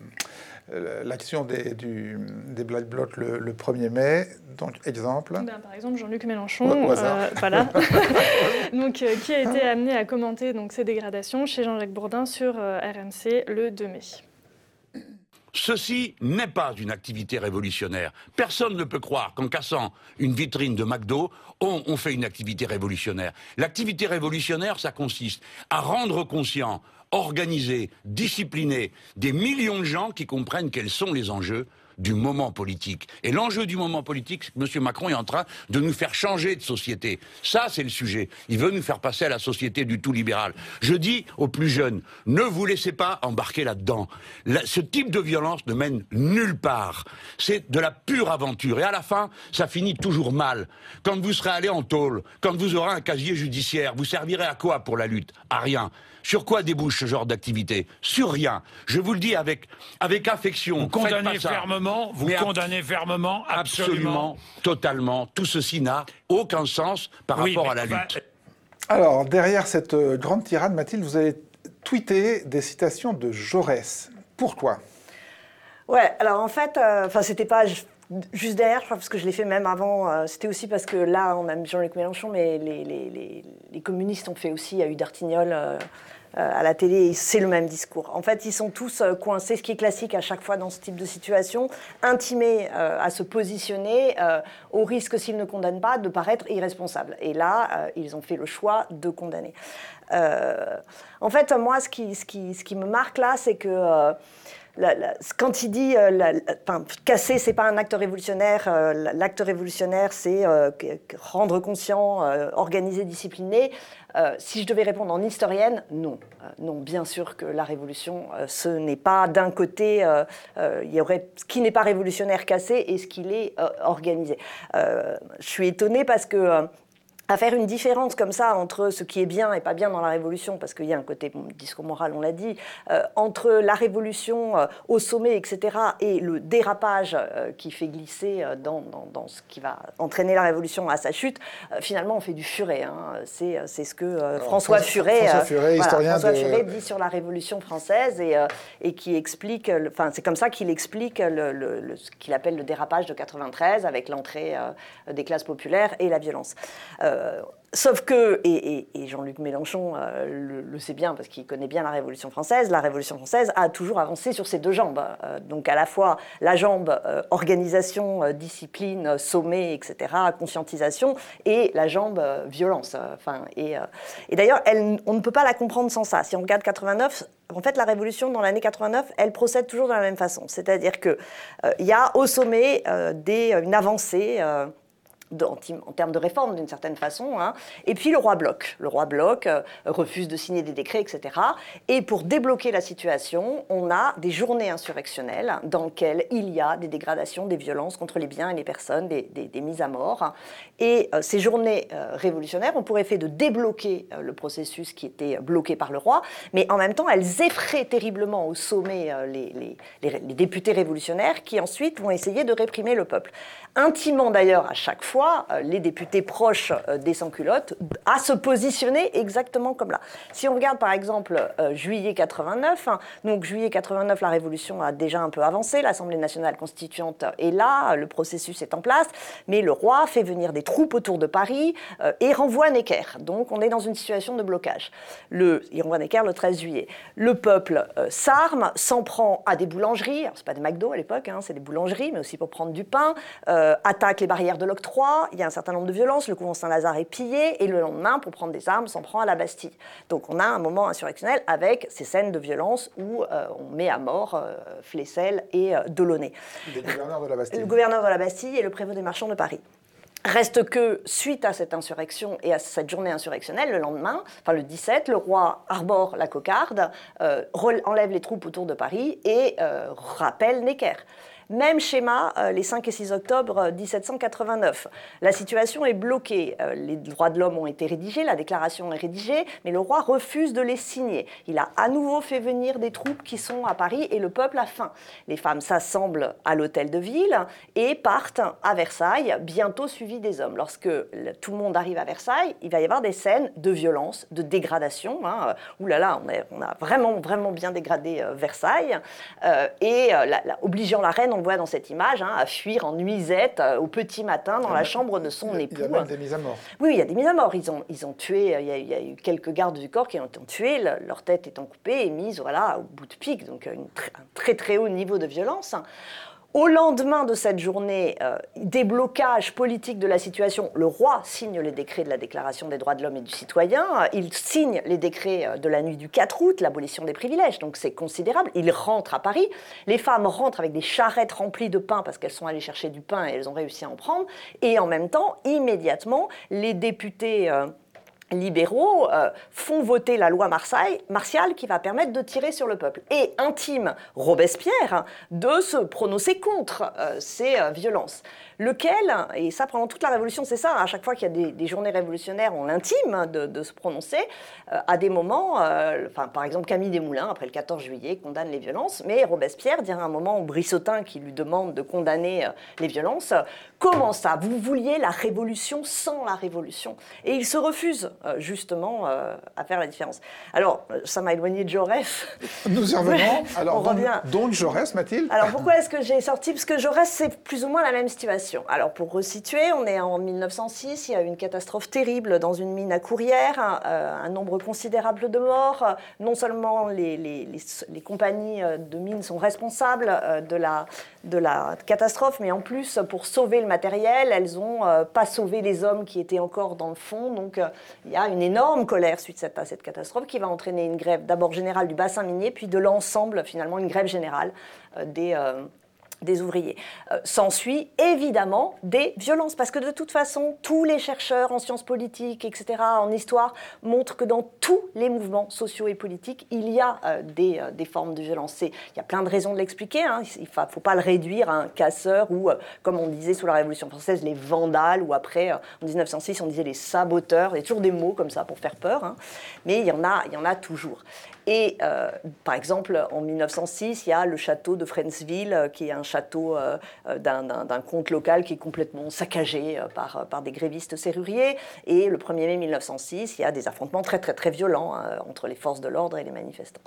euh, l'action des, du- des Black Blocs le, le premier mai. Donc, exemple. Ben, par exemple, Jean-Luc Mélenchon, Au- au hasard. euh, voilà, donc, euh, qui a été amené à commenter donc, ces dégradations chez Jean-Jacques Bourdin sur euh, R M C le deux mai. Ceci n'est pas une activité révolutionnaire. Personne ne peut croire qu'en cassant une vitrine de McDo, on, on fait une activité révolutionnaire. L'activité révolutionnaire, ça consiste à rendre conscient, organiser, discipliner des millions de gens qui comprennent quels sont les enjeux du moment politique. Et l'enjeu du moment politique, c'est que M. Macron est en train de nous faire changer de société. Ça, c'est le sujet. Il veut nous faire passer à la société du tout libéral. Je dis aux plus jeunes, ne vous laissez pas embarquer là-dedans. La- ce type de violence ne mène nulle part. C'est de la pure aventure. Et à la fin, ça finit toujours mal. Quand vous serez allé en tôle, quand vous aurez un casier judiciaire, vous servirez à quoi pour la lutte? À rien. Sur quoi débouche ce genre d'activité? Sur rien. Je vous le dis avec, avec affection. Vous condamnez Faites pas ça. fermement, vous Mais ab- condamnez fermement, absolument. Absolument, totalement. Tout ceci n'a aucun sens par Oui, rapport mais à la enfin, lutte. Alors, derrière cette euh, grande tirade, Mathilde, vous avez tweeté des citations de Jaurès. Pourquoi? Ouais, alors en fait, euh, enfin c'était pas ju- juste derrière, je crois, parce que je l'ai fait même avant. euh, C'était aussi parce que là, on a mis Jean-Luc Mélenchon, mais les, les, les, les communistes ont fait aussi. Il y a eu Dartignol euh, euh, à la télé, et c'est le même discours. En fait, ils sont tous euh, coincés, ce qui est classique à chaque fois dans ce type de situation, intimés euh, à se positionner euh, au risque, s'ils ne condamnent pas, de paraître irresponsables. Et là, euh, ils ont fait le choix de condamner. Euh, en fait, moi, ce qui, ce qui, ce qui me marque là, c'est que euh, La, la, quand il dit euh, la, la, enfin, casser, c'est pas un acte révolutionnaire. Euh, l'acte révolutionnaire, c'est euh, rendre conscient, euh, organiser, discipliner. Euh, si je devais répondre en historienne, non, euh, non. Bien sûr que la révolution, euh, ce n'est pas d'un côté, euh, euh, il y aurait ce qui n'est pas révolutionnaire cassé et ce qui l'est euh, organisé. Euh, je suis étonnée parce que euh, à faire une différence comme ça entre ce qui est bien et pas bien dans la Révolution, parce qu'il y a un côté bon, discours moral, on l'a dit, euh, entre la Révolution euh, au sommet, et cetera, et le dérapage euh, qui fait glisser euh, dans, dans, dans ce qui va entraîner la Révolution à sa chute, euh, finalement on fait du Furet. Hein. C'est, c'est ce que euh, Alors, François, François Furet, François Furet, euh, historien voilà, François de... Furet dit sur la Révolution française et, euh, et qui explique, enfin c'est comme ça qu'il explique le, le, le, ce qu'il appelle le dérapage de quatre-vingt-treize avec l'entrée euh, des classes populaires et la violence. Euh, Sauf que, et, et, et Jean-Luc Mélenchon euh, le, le sait bien parce qu'il connaît bien la Révolution française, la Révolution française a toujours avancé sur ses deux jambes. Euh, donc à la fois la jambe euh, organisation, euh, discipline, sommet, et cetera, conscientisation, et la jambe euh, violence. Enfin, euh, et, euh, et d'ailleurs, elle, on ne peut pas la comprendre sans ça. Si on regarde quatre-vingt-neuf, en fait, la Révolution, dans l'année quatre-vingt-neuf, elle procède toujours de la même façon. C'est-à-dire qu'il euh, y a au sommet euh, des, une avancée... Euh, De, en, en termes de réforme d'une certaine façon, hein. Et puis le roi bloque. Le roi bloque, euh, refuse de signer des décrets, et cetera. Et pour débloquer la situation, on a des journées insurrectionnelles dans lesquelles il y a des dégradations, des violences contre les biens et les personnes, des, des, des mises à mort. Et euh, ces journées euh, révolutionnaires ont pour effet de débloquer euh, le processus qui était bloqué par le roi, mais en même temps, elles effraient terriblement au sommet euh, les, les, les, les députés révolutionnaires qui ensuite vont essayer de réprimer le peuple. Intimant d'ailleurs à chaque fois les députés proches des sans-culottes à se positionner exactement comme là. Si on regarde par exemple euh, juillet quatre-vingt-neuf, hein, donc juillet quatre-vingt-neuf, la Révolution a déjà un peu avancé, l'Assemblée nationale constituante est là, le processus est en place, mais le roi fait venir des troupes autour de Paris euh, et renvoie Necker. Donc on est dans une situation de blocage. Le, il renvoie Necker le treize juillet. Le peuple euh, s'arme, s'en prend à des boulangeries, alors c'est pas des McDo à l'époque, hein, c'est des boulangeries, mais aussi pour prendre du pain, euh, attaque les barrières de l'octroi. Il y a un certain nombre de violences, le couvent Saint-Lazare est pillé, et le lendemain, pour prendre des armes, s'en prend à la Bastille. Donc on a un moment insurrectionnel avec ces scènes de violence où euh, on met à mort euh, Flessel et euh, Delaunay. Le gouverneur de la Bastille. Le gouverneur de la Bastille et le prévôt des marchands de Paris. Reste que, suite à cette insurrection et à cette journée insurrectionnelle, le lendemain, enfin le dix-sept, le roi arbore la cocarde, euh, enlève les troupes autour de Paris et euh, rappelle Necker. Même schéma, euh, les cinq et six octobre dix-sept cent quatre-vingt-neuf. La situation est bloquée. Euh, les droits de l'homme ont été rédigés, la déclaration est rédigée, mais le roi refuse de les signer. Il a à nouveau fait venir des troupes qui sont à Paris et le peuple a faim. Les femmes s'assemblent à l'hôtel de ville et partent à Versailles, bientôt suivies des hommes. Lorsque le, tout le monde arrive à Versailles, il va y avoir des scènes de violence, de dégradation. Hein. Ouh là là, on a, on a vraiment, vraiment bien dégradé euh, Versailles. Euh, et euh, la, la, obligeant la reine, on le voit dans cette image, hein, à fuir en nuisette euh, au petit matin dans la chambre de son époux. Il y a même des mises à mort. Oui, il y a des mises à mort. Ils ont, ils ont tué, il y, a, il y a eu quelques gardes du corps qui ont été tués, le, leur tête étant coupée et mise voilà, au bout de pique, donc une, un très très haut niveau de violence. Au lendemain de cette journée, euh, déblocage politique de la situation, le roi signe les décrets de la Déclaration des droits de l'homme et du citoyen, il signe les décrets de la nuit du quatre août, l'abolition des privilèges, donc c'est considérable. Il rentre à Paris, les femmes rentrent avec des charrettes remplies de pain parce qu'elles sont allées chercher du pain et elles ont réussi à en prendre, et en même temps, immédiatement, les députés... Euh, libéraux euh, font voter la loi Marseille, martiale qui va permettre de tirer sur le peuple et intime Robespierre hein, de se prononcer contre euh, ces euh, violences. Lequel, et ça pendant toute la Révolution, c'est ça, à chaque fois qu'il y a des, des journées révolutionnaires, on l'intime de, de se prononcer, euh, à des moments, euh, enfin, par exemple Camille Desmoulins, après le quatorze juillet, condamne les violences, mais Robespierre dit à un moment au Brissotin qui lui demande de condamner euh, les violences, comment ça, vous vouliez la révolution sans la révolution? Et il se refuse euh, justement euh, à faire la différence. Alors, ça m'a éloigné de Jaurès. Nous y revenons. Alors, on donc, revient. donc Jaurès, Mathilde. Alors pourquoi est-ce que j'ai sorti? Parce que Jaurès, c'est plus ou moins la même situation. Alors pour resituer, on est en mille neuf cent six, il y a une catastrophe terrible dans une mine à Courrières, euh, un nombre considérable de morts. Non seulement les, les, les, les compagnies de mines sont responsables euh, de, la, de la catastrophe, mais en plus, pour sauver le matériel, elles n'ont euh, pas sauvé les hommes qui étaient encore dans le fond. Donc euh, il y a une énorme colère suite à cette catastrophe qui va entraîner une grève d'abord générale du bassin minier, puis de l'ensemble, finalement, une grève générale euh, des... Euh, des ouvriers. Euh, S'ensuit évidemment des violences, parce que de toute façon, tous les chercheurs en sciences politiques, et cetera, en histoire, montrent que dans tous les mouvements sociaux et politiques, il y a euh, des, euh, des formes de violence. Il y a plein de raisons de l'expliquer, hein. Il ne faut, faut pas le réduire à un casseur ou, euh, comme on disait sous la Révolution française, les vandales, ou après, euh, en dix-neuf cent six, on disait les saboteurs. Il y a toujours des mots comme ça pour faire peur, hein. Mais il y en a, il y en a toujours. Et euh, par exemple, en mille neuf cent six, il y a le château de Frensville, euh, qui est un château euh, d'un, d'un comte local qui est complètement saccagé euh, par, par des grévistes serruriers. Et le premier mai mille neuf cent six, il y a des affrontements très très très violents hein, entre les forces de l'ordre et les manifestants.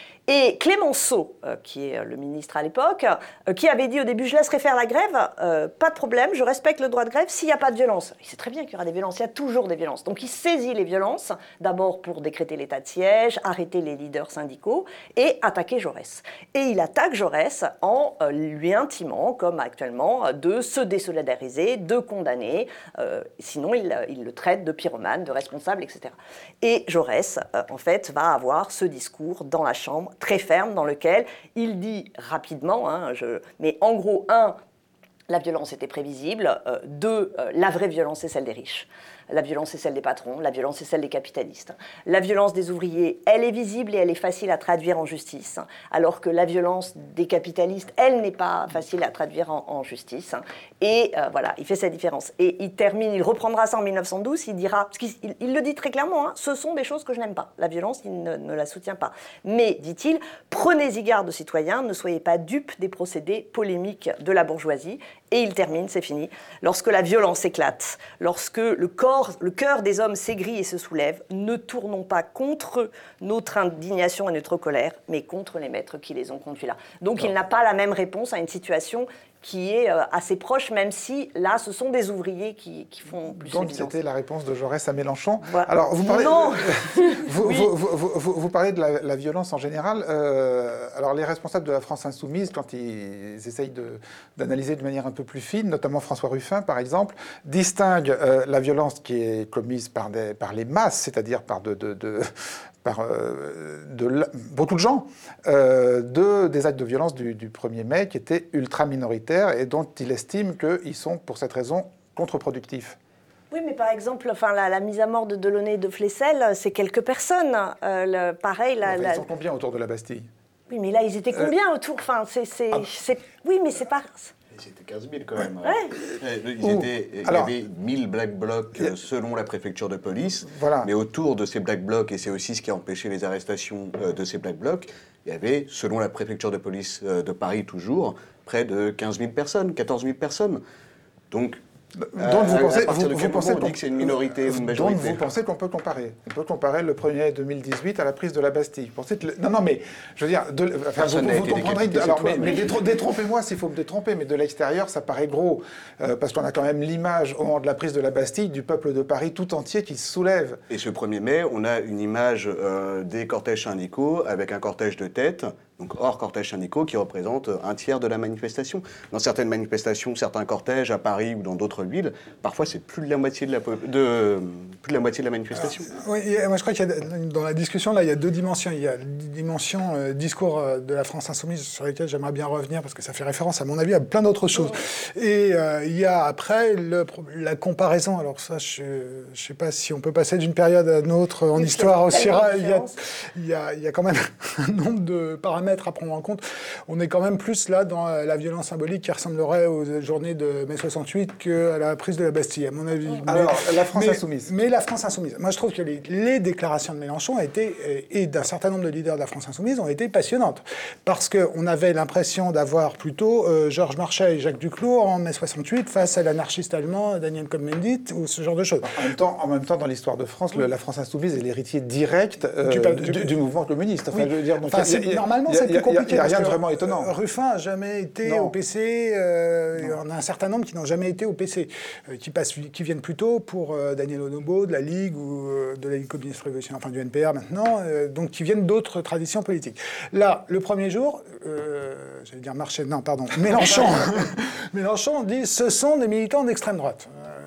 Et Clémenceau, euh, qui est le ministre à l'époque, euh, qui avait dit au début « je laisserai faire la grève, euh, pas de problème, je respecte le droit de grève s'il n'y a pas de violence ». Il sait très bien qu'il y aura des violences, il y a toujours des violences. Donc il saisit les violences, d'abord pour décréter l'état de siège, arrêter les leaders syndicaux et attaquer Jaurès. Et il attaque Jaurès en euh, lui intimant, comme actuellement, de se désolidariser, de condamner, euh, sinon il, il le traite de pyromane, de responsable, et cetera. Et Jaurès, euh, en fait, va avoir ce discours dans la Chambre, très ferme, dans lequel il dit rapidement, hein, je, mais en gros, un, la violence était prévisible, euh, deux, euh, la vraie violence est celle des riches. La violence est celle des patrons, la violence est celle des capitalistes. La violence des ouvriers, elle est visible et elle est facile à traduire en justice, alors que la violence des capitalistes, elle n'est pas facile à traduire en, en justice. Et euh, voilà, il fait cette différence. Et il termine, il reprendra ça en mille neuf cent douze, il dira, parce qu'il il, il le dit très clairement, hein, ce sont des choses que je n'aime pas. La violence, il ne, ne la soutient pas. Mais, dit-il, prenez-y garde, citoyens, ne soyez pas dupes des procédés polémiques de la bourgeoisie. Et il termine, c'est fini. Lorsque la violence éclate, lorsque le corps, le cœur des hommes s'aigrit et se soulève, ne tournons pas contre notre indignation et notre colère, mais contre les maîtres qui les ont conduits là. Donc il n'a pas la même réponse à une situation qui est euh, assez proche, même si là, ce sont des ouvriers qui, qui font plus Donc l'évidence. c'était la réponse de Jaurès à Mélenchon. Voilà. Alors vous parlez, non vous, oui. vous, vous, vous, vous parlez de la, la violence en général. Euh, alors les responsables de la France insoumise, quand ils essayent de, d'analyser de manière un peu plus fine, notamment François Ruffin par exemple, distinguent euh, la violence qui est commise par, des, par les masses, c'est-à-dire par de, de, de par euh, de, beaucoup de gens, euh, de, des actes de violence du, du premier mai qui étaient ultra minoritaires et dont il estime qu'ils sont, pour cette raison, contre-productifs. Oui, mais par exemple, enfin, la, la mise à mort de Delaunay et de Flessel, c'est quelques personnes. Euh, le, pareil, la, enfin, la... Ils sont combien autour de la Bastille? Oui, mais là, ils étaient combien euh... autour? Enfin, c'est, c'est, ah. c'est... Oui, mais c'est pas... Ils étaient quinze mille quand même. Ouais. Ils étaient, il Alors, y avait mille Black Blocs euh, selon la préfecture de police. Voilà. Mais autour de ces Black Blocs, et c'est aussi ce qui a empêché les arrestations euh, de ces Black Blocs, il y avait, selon la préfecture de police euh, de Paris toujours, près de quinze mille personnes, quatorze mille personnes. Donc, Donc vous à, pensez, à partir vous, de quel vous pensez moment on dit que c'est une minorité ou une majorité? Donc vous pensez qu'on peut comparer. On peut comparer le premier mai deux mille dix-huit à la prise de la Bastille. Vous pensez que le... Non, non, mais je veux dire, de... enfin, Personne vous, vous comprendrez. De... Alors, mais, mais détrompez-moi s'il faut me détromper, mais de l'extérieur, ça paraît gros, euh, parce qu'on a quand même l'image au moment de la prise de la Bastille du peuple de Paris tout entier qui se soulève. Et ce premier mai, on a une image euh, des cortèges syndicaux avec un cortège de tête. Donc hors cortège syndicaux qui représente un tiers de la manifestation. Dans certaines manifestations, certains cortèges à Paris ou dans d'autres villes, parfois c'est plus de la moitié de la, de, plus de la, moitié de la manifestation. Alors, oui, moi je crois qu'il y a, dans la discussion là, il y a deux dimensions. Il y a la dimension euh, discours de la France insoumise sur laquelle j'aimerais bien revenir parce que ça fait référence à mon avis à plein d'autres choses. Et euh, il y a après le, la comparaison. Alors ça, je ne sais pas si on peut passer d'une période à une autre en histoire aussi. Il y a, il y a, il y a quand même un nombre de paramètres à prendre en compte. On est quand même plus là dans la violence symbolique qui ressemblerait aux journées de mai soixante-huit qu'à la prise de la Bastille, à mon avis. Alors, mais, la France mais, insoumise. Mais la France insoumise. Moi, je trouve que les, les déclarations de Mélenchon ont été, et d'un certain nombre de leaders de la France insoumise ont été passionnantes. Parce qu'on avait l'impression d'avoir plutôt euh, Georges Marchais et Jacques Duclos en mai soixante-huit face à l'anarchiste allemand Daniel Cohn-Bendit ou ce genre de choses. En même temps, en même temps dans l'histoire de France, le, la France insoumise est l'héritier direct euh, du, du, du, du mouvement communiste. Enfin, oui. je veux dire, donc, enfin, y a, y a, normalement, y a, c'est plus compliqué. Il n'y a, a rien de vraiment étonnant. Ruffin n'a jamais été non. au P C. Euh, il y en a un certain nombre qui n'ont jamais été au P C, euh, qui, passent, qui viennent plutôt pour euh, Daniel Onobo, de la Ligue ou euh, de la Ligue communiste révolutionnaire, enfin du N P R maintenant, euh, donc qui viennent d'autres traditions politiques. Là, le premier jour, euh, j'allais dire Marchais, non, pardon, Mélenchon, Mélenchon dit ce sont des militants d'extrême droite. Euh,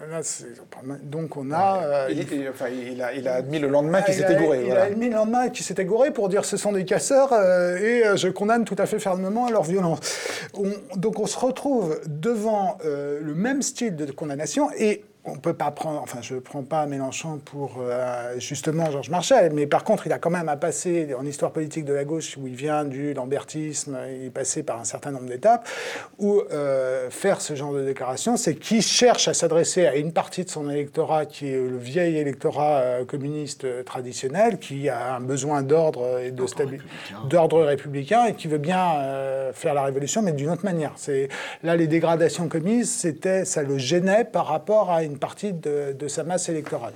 là, donc on a... Euh, il, il, enfin, il, a, il a admis le lendemain qu'il s'était gouré. Il voilà. a admis le lendemain qu'il s'était gouré pour dire ce sont des casseurs euh, et euh, je condamne tout à fait fermement à leur violence. On, donc on se retrouve devant euh, le même style de condamnation et on peut pas prendre, enfin je ne prends pas Mélenchon pour euh, justement Georges Marchal, mais par contre il a quand même à passer en histoire politique de la gauche où il vient du lambertisme, il est passé par un certain nombre d'étapes, où euh, faire ce genre de déclaration, c'est qu'il cherche à s'adresser à une partie de son électorat qui est le vieil électorat euh, communiste euh, traditionnel, qui a un besoin d'ordre et de stabilité, d'ordre républicain et qui veut bien euh, faire la révolution, mais d'une autre manière. C'est, là, les dégradations commises, c'était, ça le gênait par rapport à une partie de, de sa masse électorale.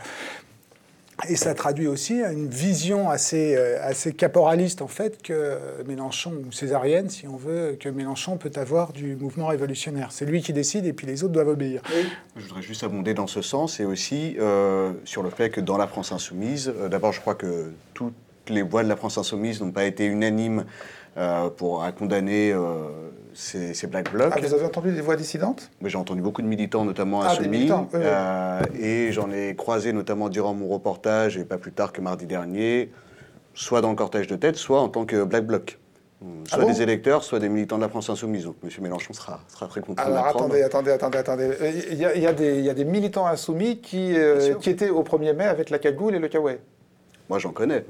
Et ça traduit aussi une vision assez, euh, assez caporaliste, en fait, que Mélenchon, ou césarienne, si on veut, que Mélenchon peut avoir du mouvement révolutionnaire. C'est lui qui décide et puis les autres doivent obéir. Oui. Je voudrais juste abonder dans ce sens et aussi euh, sur le fait que dans la France insoumise, euh, d'abord, je crois que toutes les voix de la France insoumise n'ont pas été unanimes euh, pour à condamner euh, ces, ces Black Blocs. Ah, vous avez entendu des voix dissidentes ? Oui, j'ai entendu beaucoup de militants, notamment ah, insoumis. Des militants, oui, oui. Euh, et j'en ai croisé notamment durant mon reportage, et pas plus tard que mardi dernier, soit dans le cortège de tête, soit en tant que Black Bloc. Soit ah bon des électeurs, soit des militants de la France insoumise. Donc M. Mélenchon sera, sera très content. Alors attendez, attendez, attendez, attendez. Il y a, il y a, des, il y a des militants insoumis qui, euh, qui étaient au premier mai avec la cagoule et le kawaii. Moi, j'en connais.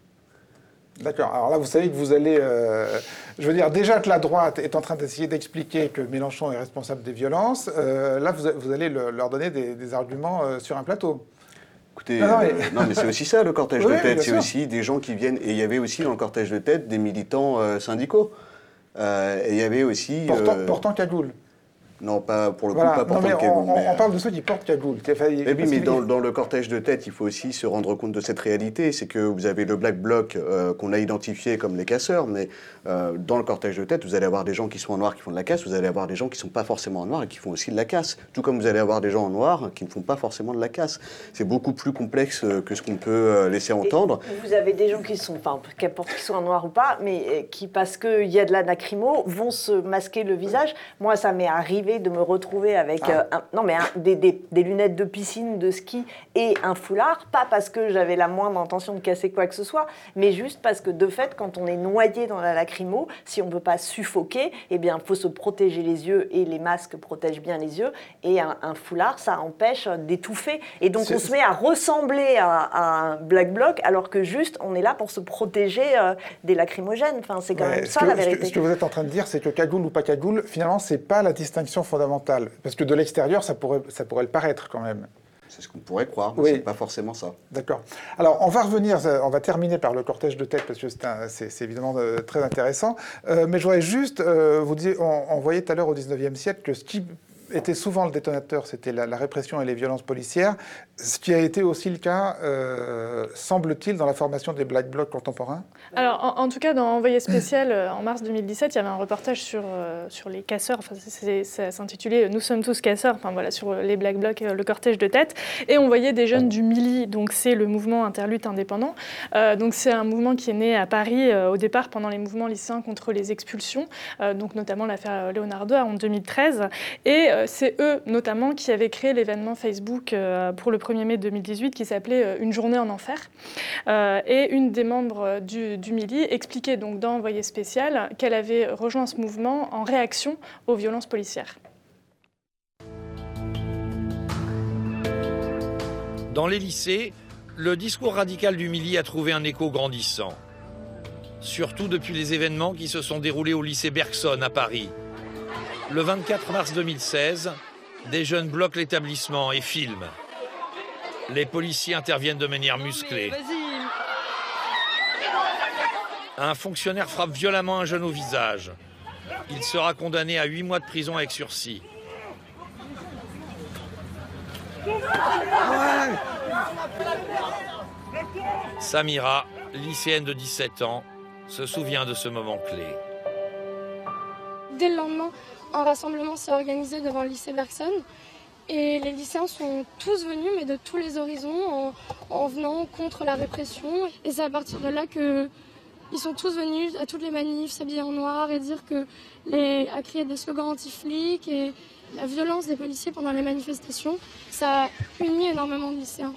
D'accord. Alors là, vous savez que vous allez... Euh, je veux dire, déjà que la droite est en train d'essayer d'expliquer que Mélenchon est responsable des violences, euh, là, vous, vous allez le, leur donner des, des arguments euh, sur un plateau. Écoutez, non, mais, euh, non, mais c'est aussi ça, le cortège oui, de tête. C'est sûr. aussi des gens qui viennent... Et il y avait aussi dans le cortège de tête des militants euh, syndicaux. Euh, et il y avait aussi... Portant, euh, portant cagoule. Non, pas pour le coup, voilà. pas portant non, mais cagoule. On, mais, on parle de ceux qui portent cagoule. Qui failli, eh oui, mais dans, dans le cortège de tête, il faut aussi se rendre compte de cette réalité. C'est que vous avez le Black Bloc euh, qu'on a identifié comme les casseurs, mais euh, dans le cortège de tête, vous allez avoir des gens qui sont en noir qui font de la casse, vous allez avoir des gens qui ne sont pas forcément en noir et qui font aussi de la casse. Tout comme vous allez avoir des gens en noir qui ne font pas forcément de la casse. C'est beaucoup plus complexe que ce qu'on peut euh, laisser entendre. Et vous avez des gens qui sont, enfin, qu'importe qu'ils soient en noir ou pas, mais qui, parce qu'il y a de la lacrymo, vont se masquer le visage. Moi, ça m'est arrivé de me retrouver avec ah. euh, un, non, mais un, des, des, des lunettes de piscine, de ski et un foulard, pas parce que j'avais la moindre intention de casser quoi que ce soit, mais juste parce que de fait, quand on est noyé dans la lacrymo, si on ne peut pas suffoquer, eh bien, il faut se protéger les yeux et les masques protègent bien les yeux et un, un foulard, ça empêche d'étouffer. Et donc, on se met à ressembler à, à un Black Bloc alors que juste, on est là pour se protéger euh, des lacrymogènes. Enfin, c'est quand ouais, même ça que, la vérité. Ce que, ce que vous êtes en train de dire, c'est que cagoule ou pas cagoule, finalement, c'est pas la distinction fondamentale. Parce que de l'extérieur, ça pourrait, ça pourrait le paraître quand même. C'est ce qu'on pourrait croire, mais oui. C'est pas forcément ça. D'accord. Alors, on va revenir, on va terminer par le cortège de tête, parce que c'est évidemment euh, très intéressant. Euh, mais je voudrais juste, euh, vous dire, on, on voyait tout à l'heure au dix-neuvième siècle que ce qui était souvent le détonateur, c'était la, la répression et les violences policières, ce qui a été aussi le cas, euh, semble-t-il, dans la formation des Black Blocs contemporains. Alors, en, en tout cas, dans Envoyé spécial, euh, en mars deux mille dix-sept, il y avait un reportage sur, euh, sur les casseurs, enfin, ça s'intitulait « Nous sommes tous casseurs », enfin voilà, sur les Black Blocs, euh, le cortège de tête, et on voyait des jeunes du Mili, donc c'est le mouvement interlutte indépendant, euh, donc c'est un mouvement qui est né à Paris, euh, au départ, pendant les mouvements lycéens contre les expulsions, euh, donc notamment l'affaire Leonardo en deux mille treize, et euh, c'est eux, notamment, qui avaient créé l'événement Facebook euh, pour le premier mai deux mille dix-huit qui s'appelait euh, « Une journée en enfer euh, ». Et une des membres du, du Mili expliquait donc dans Envoyé spécial qu'elle avait rejoint ce mouvement en réaction aux violences policières. Dans les lycées, le discours radical du Mili a trouvé un écho grandissant. Surtout depuis les événements qui se sont déroulés au lycée Bergson à Paris. Le vingt-quatre mars deux mille seize, des jeunes bloquent l'établissement et filment. Les policiers interviennent de manière musclée. Un fonctionnaire frappe violemment un jeune au visage. Il sera condamné à huit mois de prison avec sursis. Samira, lycéenne de dix-sept ans, se souvient de ce moment clé. Dès le lendemain, un rassemblement s'est organisé devant le lycée Bergson et les lycéens sont tous venus, mais de tous les horizons, en, en venant contre la répression. Et c'est à partir de là qu'ils sont tous venus à toutes les manifs, s'habiller en noir et dire que les, à crier des slogans anti-flics et, la violence des policiers pendant les manifestations, ça a uni énormément de lycéens.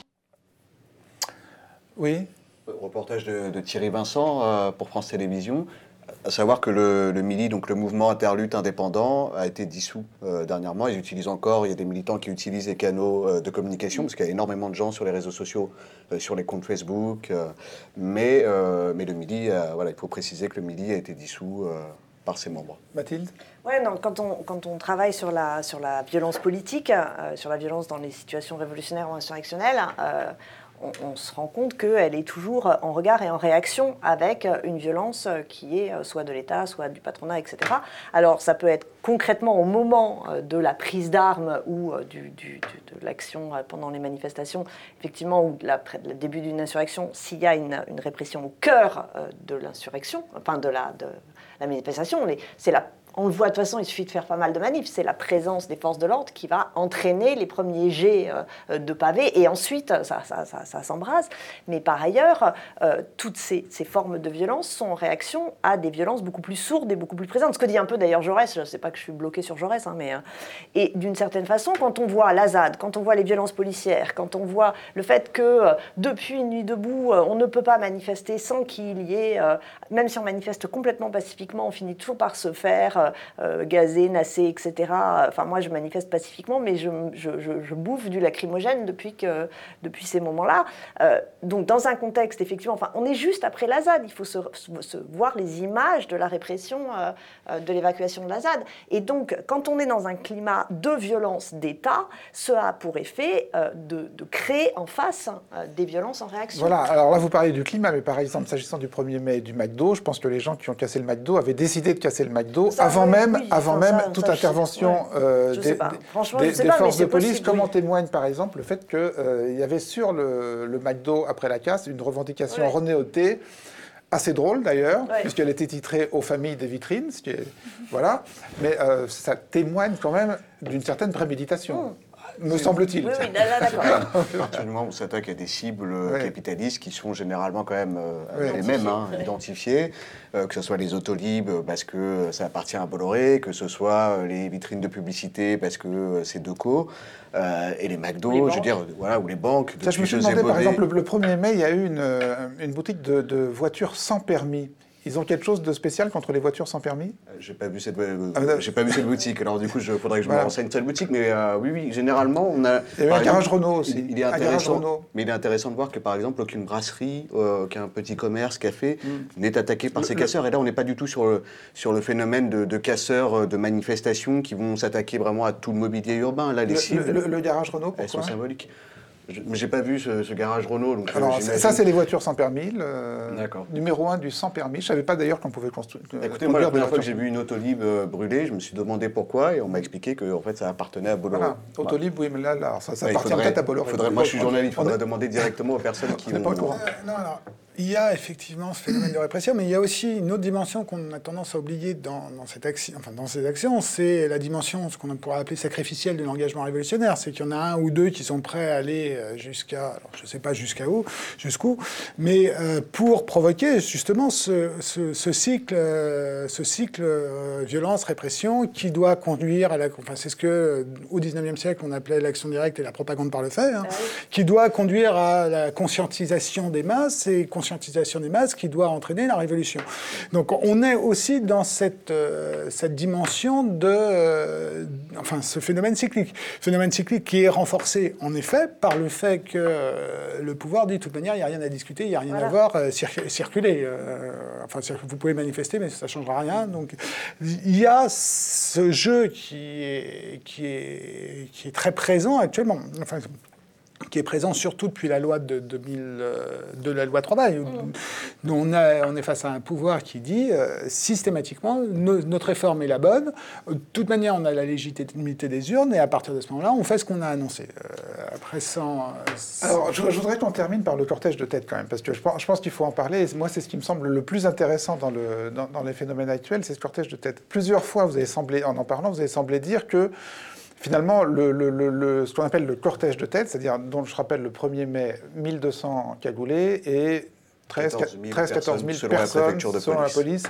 Oui. Reportage de, de Thierry Vincent euh, pour France Télévisions. À savoir que le, le M I L I, donc le mouvement Interlutte indépendant, a été dissous euh, dernièrement. Ils utilisent encore, il y a des militants qui utilisent les canaux euh, de communication, parce qu'il y a énormément de gens sur les réseaux sociaux, euh, sur les comptes Facebook. Euh, mais, euh, mais le M I L I, euh, voilà, il faut préciser que le M I L I a été dissous euh, par ses membres. Mathilde ? Ouais, non, quand on, quand on travaille sur la, sur la violence politique, euh, sur la violence dans les situations révolutionnaires ou insurrectionnelles, euh, On, on se rend compte qu'elle est toujours en regard et en réaction avec une violence qui est soit de l'État, soit du patronat, et cetera. Alors, ça peut être concrètement au moment de la prise d'armes ou du, du, de l'action pendant les manifestations, effectivement, ou la, le début d'une insurrection, s'il y a une, une répression au cœur de l'insurrection, enfin de la, de la manifestation, c'est la On le voit de toute façon, il suffit de faire pas mal de manifs. C'est la présence des forces de l'ordre qui va entraîner les premiers jets euh, de pavés et ensuite ça, ça, ça, ça s'embrase. Mais par ailleurs, euh, toutes ces, ces formes de violence sont en réaction à des violences beaucoup plus sourdes et beaucoup plus présentes. Ce que dit un peu d'ailleurs Jaurès, je ne sais pas que je suis bloquée sur Jaurès, hein, mais... Euh, et d'une certaine façon, quand on voit l'A Z A D, quand on voit les violences policières, quand on voit le fait que euh, depuis Nuit debout, euh, on ne peut pas manifester sans qu'il y ait... Euh, même si on manifeste complètement pacifiquement, on finit toujours par se faire... Euh, Euh, gazé, nassé, et cetera. Enfin, moi, je manifeste pacifiquement, mais je, je, je, je bouffe du lacrymogène depuis, que, depuis ces moments-là. Euh, donc, dans un contexte, effectivement, enfin, on est juste après l'A Z A D. Il faut se, se, se voir les images de la répression, euh, de l'évacuation de l'A Z A D. Et donc, quand on est dans un climat de violence d'État, cela a pour effet euh, de, de créer en face euh, des violences en réaction. Voilà. Alors là, vous parlez du climat, mais par exemple, s'agissant du premier mai et du McDo, je pense que les gens qui ont cassé le McDo avaient décidé de casser le McDo ça, avant même Oui, avant enfin, même ça, toute ça, intervention ouais. euh, des, des, des pas, forces de police, possible, comme oui. en témoigne par exemple le fait qu'il euh, y avait sur le, le McDo après la casse une revendication ouais. renéotée, assez drôle d'ailleurs, ouais. puisqu'elle était titrée aux familles des vitrines, ce qui est, voilà, mais euh, ça témoigne quand même d'une certaine préméditation. Mmh. Me semble-t-il. Oui, oui, là, d'accord. À partir du moment où on s'attaque à des cibles oui. capitalistes qui sont généralement quand même euh, oui. les mêmes, hein, oui. identifiées, euh, que ce soit les Autolib parce que ça appartient à Bolloré, que ce soit les vitrines de publicité parce que c'est Decaux, euh, et les McDo, les je veux dire, voilà, ou les banques. Ça, je me suis demandé, par exemple, le premier mai, il y a eu une, une boutique de, de voitures sans permis. Ils ont quelque chose de spécial contre les voitures sans permis ? J'ai pas vu cette, euh, ah, j'ai pas vu cette boutique. Alors du coup, il faudrait que je voilà. me renseigne sur cette boutique. Mais euh, oui, oui, généralement, on a. Il y a eu un garage Renault aussi. Il, il est intéressant. Mais il est intéressant de voir que par exemple, aucune brasserie, euh, aucun petit commerce, café, mm. n'est attaqué par le, ces le... casseurs. Et là, on n'est pas du tout sur le sur le phénomène de, de casseurs, de manifestations qui vont s'attaquer vraiment à tout le mobilier urbain. Là, les le, cibles. Le, le garage Renault, pourquoi ? Elles sont symboliques. Je n'ai pas vu ce, ce garage Renault. Donc alors, euh, ça, c'est les voitures sans permis. Le numéro un du sans permis. Je ne savais pas d'ailleurs qu'on pouvait construire. Écoutez, moi, la première fois que j'ai vu une Autolib euh, brûlée, je me suis demandé pourquoi et on m'a expliqué que en fait, ça appartenait à Bolloré. Voilà. Autolib, oui, mais là, là ça, ça ouais, appartient peut-être à Bolloré. Faudrait, moi, je suis journaliste, il faudrait est... demander directement aux personnes qui ont... Pas euh, non, alors, il y a effectivement ce phénomène de répression, mais il y a aussi une autre dimension qu'on a tendance à oublier dans, dans, cette action, enfin, dans ces actions, c'est la dimension, ce qu'on pourrait appeler sacrificielle de l'engagement révolutionnaire. C'est qu'il y en a un ou deux qui sont prêts à aller jusqu'à, alors je ne sais pas jusqu'à où, jusqu'où, mais euh, pour provoquer justement ce, ce, ce cycle, euh, ce cycle euh, violence-répression qui doit conduire à la... Enfin, c'est ce que, au dix-neuvième siècle, on appelait l'action directe et la propagande par le fait, hein, ah oui. qui doit conduire à la conscientisation des masses et conscientisation des masses qui doit entraîner la révolution. Donc on est aussi dans cette, euh, cette dimension de... Euh, enfin, ce phénomène cyclique. Phénomène cyclique qui est renforcé, en effet, par le fait que euh, le pouvoir dit, de toute manière, il n'y a rien à discuter, il n'y a rien voilà. à voir, euh, cir- circuler. Euh, enfin, vous pouvez manifester, mais ça ne changera rien. Donc il y a ce jeu qui est, qui est, qui est très présent actuellement. Enfin, qui est présent surtout depuis la loi de, deux mille, de la loi travail. Mmh. On, a, on est face à un pouvoir qui dit euh, systématiquement no, notre réforme est la bonne. De toute manière, on a la légitimité des urnes et à partir de ce moment-là, on fait ce qu'on a annoncé. Euh, après sans, sans... Alors, je, je voudrais qu'on termine par le cortège de tête quand même, parce que je pense, je pense qu'il faut en parler. Et moi, c'est ce qui me semble le plus intéressant dans, le, dans, dans les phénomènes actuels, c'est ce cortège de tête. Plusieurs fois, vous avez semblé, en en parlant, vous avez semblé dire que finalement, le, le, le, le, ce qu'on appelle le cortège de tête, c'est-à-dire, dont je rappelle, le premier mai, mille deux cents cagoulés et treize à quatorze mille personnes, selon, la, selon la police,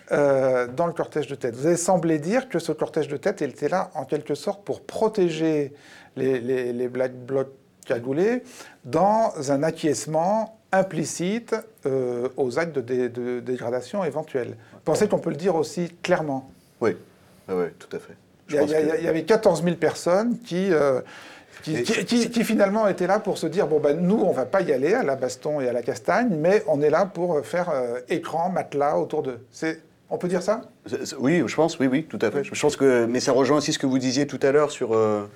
euh, dans le cortège de tête. Vous avez semblé dire que ce cortège de tête était là en quelque sorte pour protéger les, les, les Black Blocs cagoulés dans un acquiescement implicite euh, aux actes de, dé, de dégradation éventuels. Vous pensez qu'on peut le dire aussi clairement? Oui, oui, tout à fait. Il y, a, que... il y avait quatorze mille personnes qui... Euh, Qui, qui, qui, qui finalement étaient là pour se dire, bon ben nous on va pas y aller à la baston et à la castagne, mais on est là pour faire euh, écran, matelas autour d'eux. C'est, on peut dire ça? Oui, je pense, oui, oui, tout à fait. Je pense que, mais ça rejoint aussi ce que vous disiez tout à l'heure sur, euh,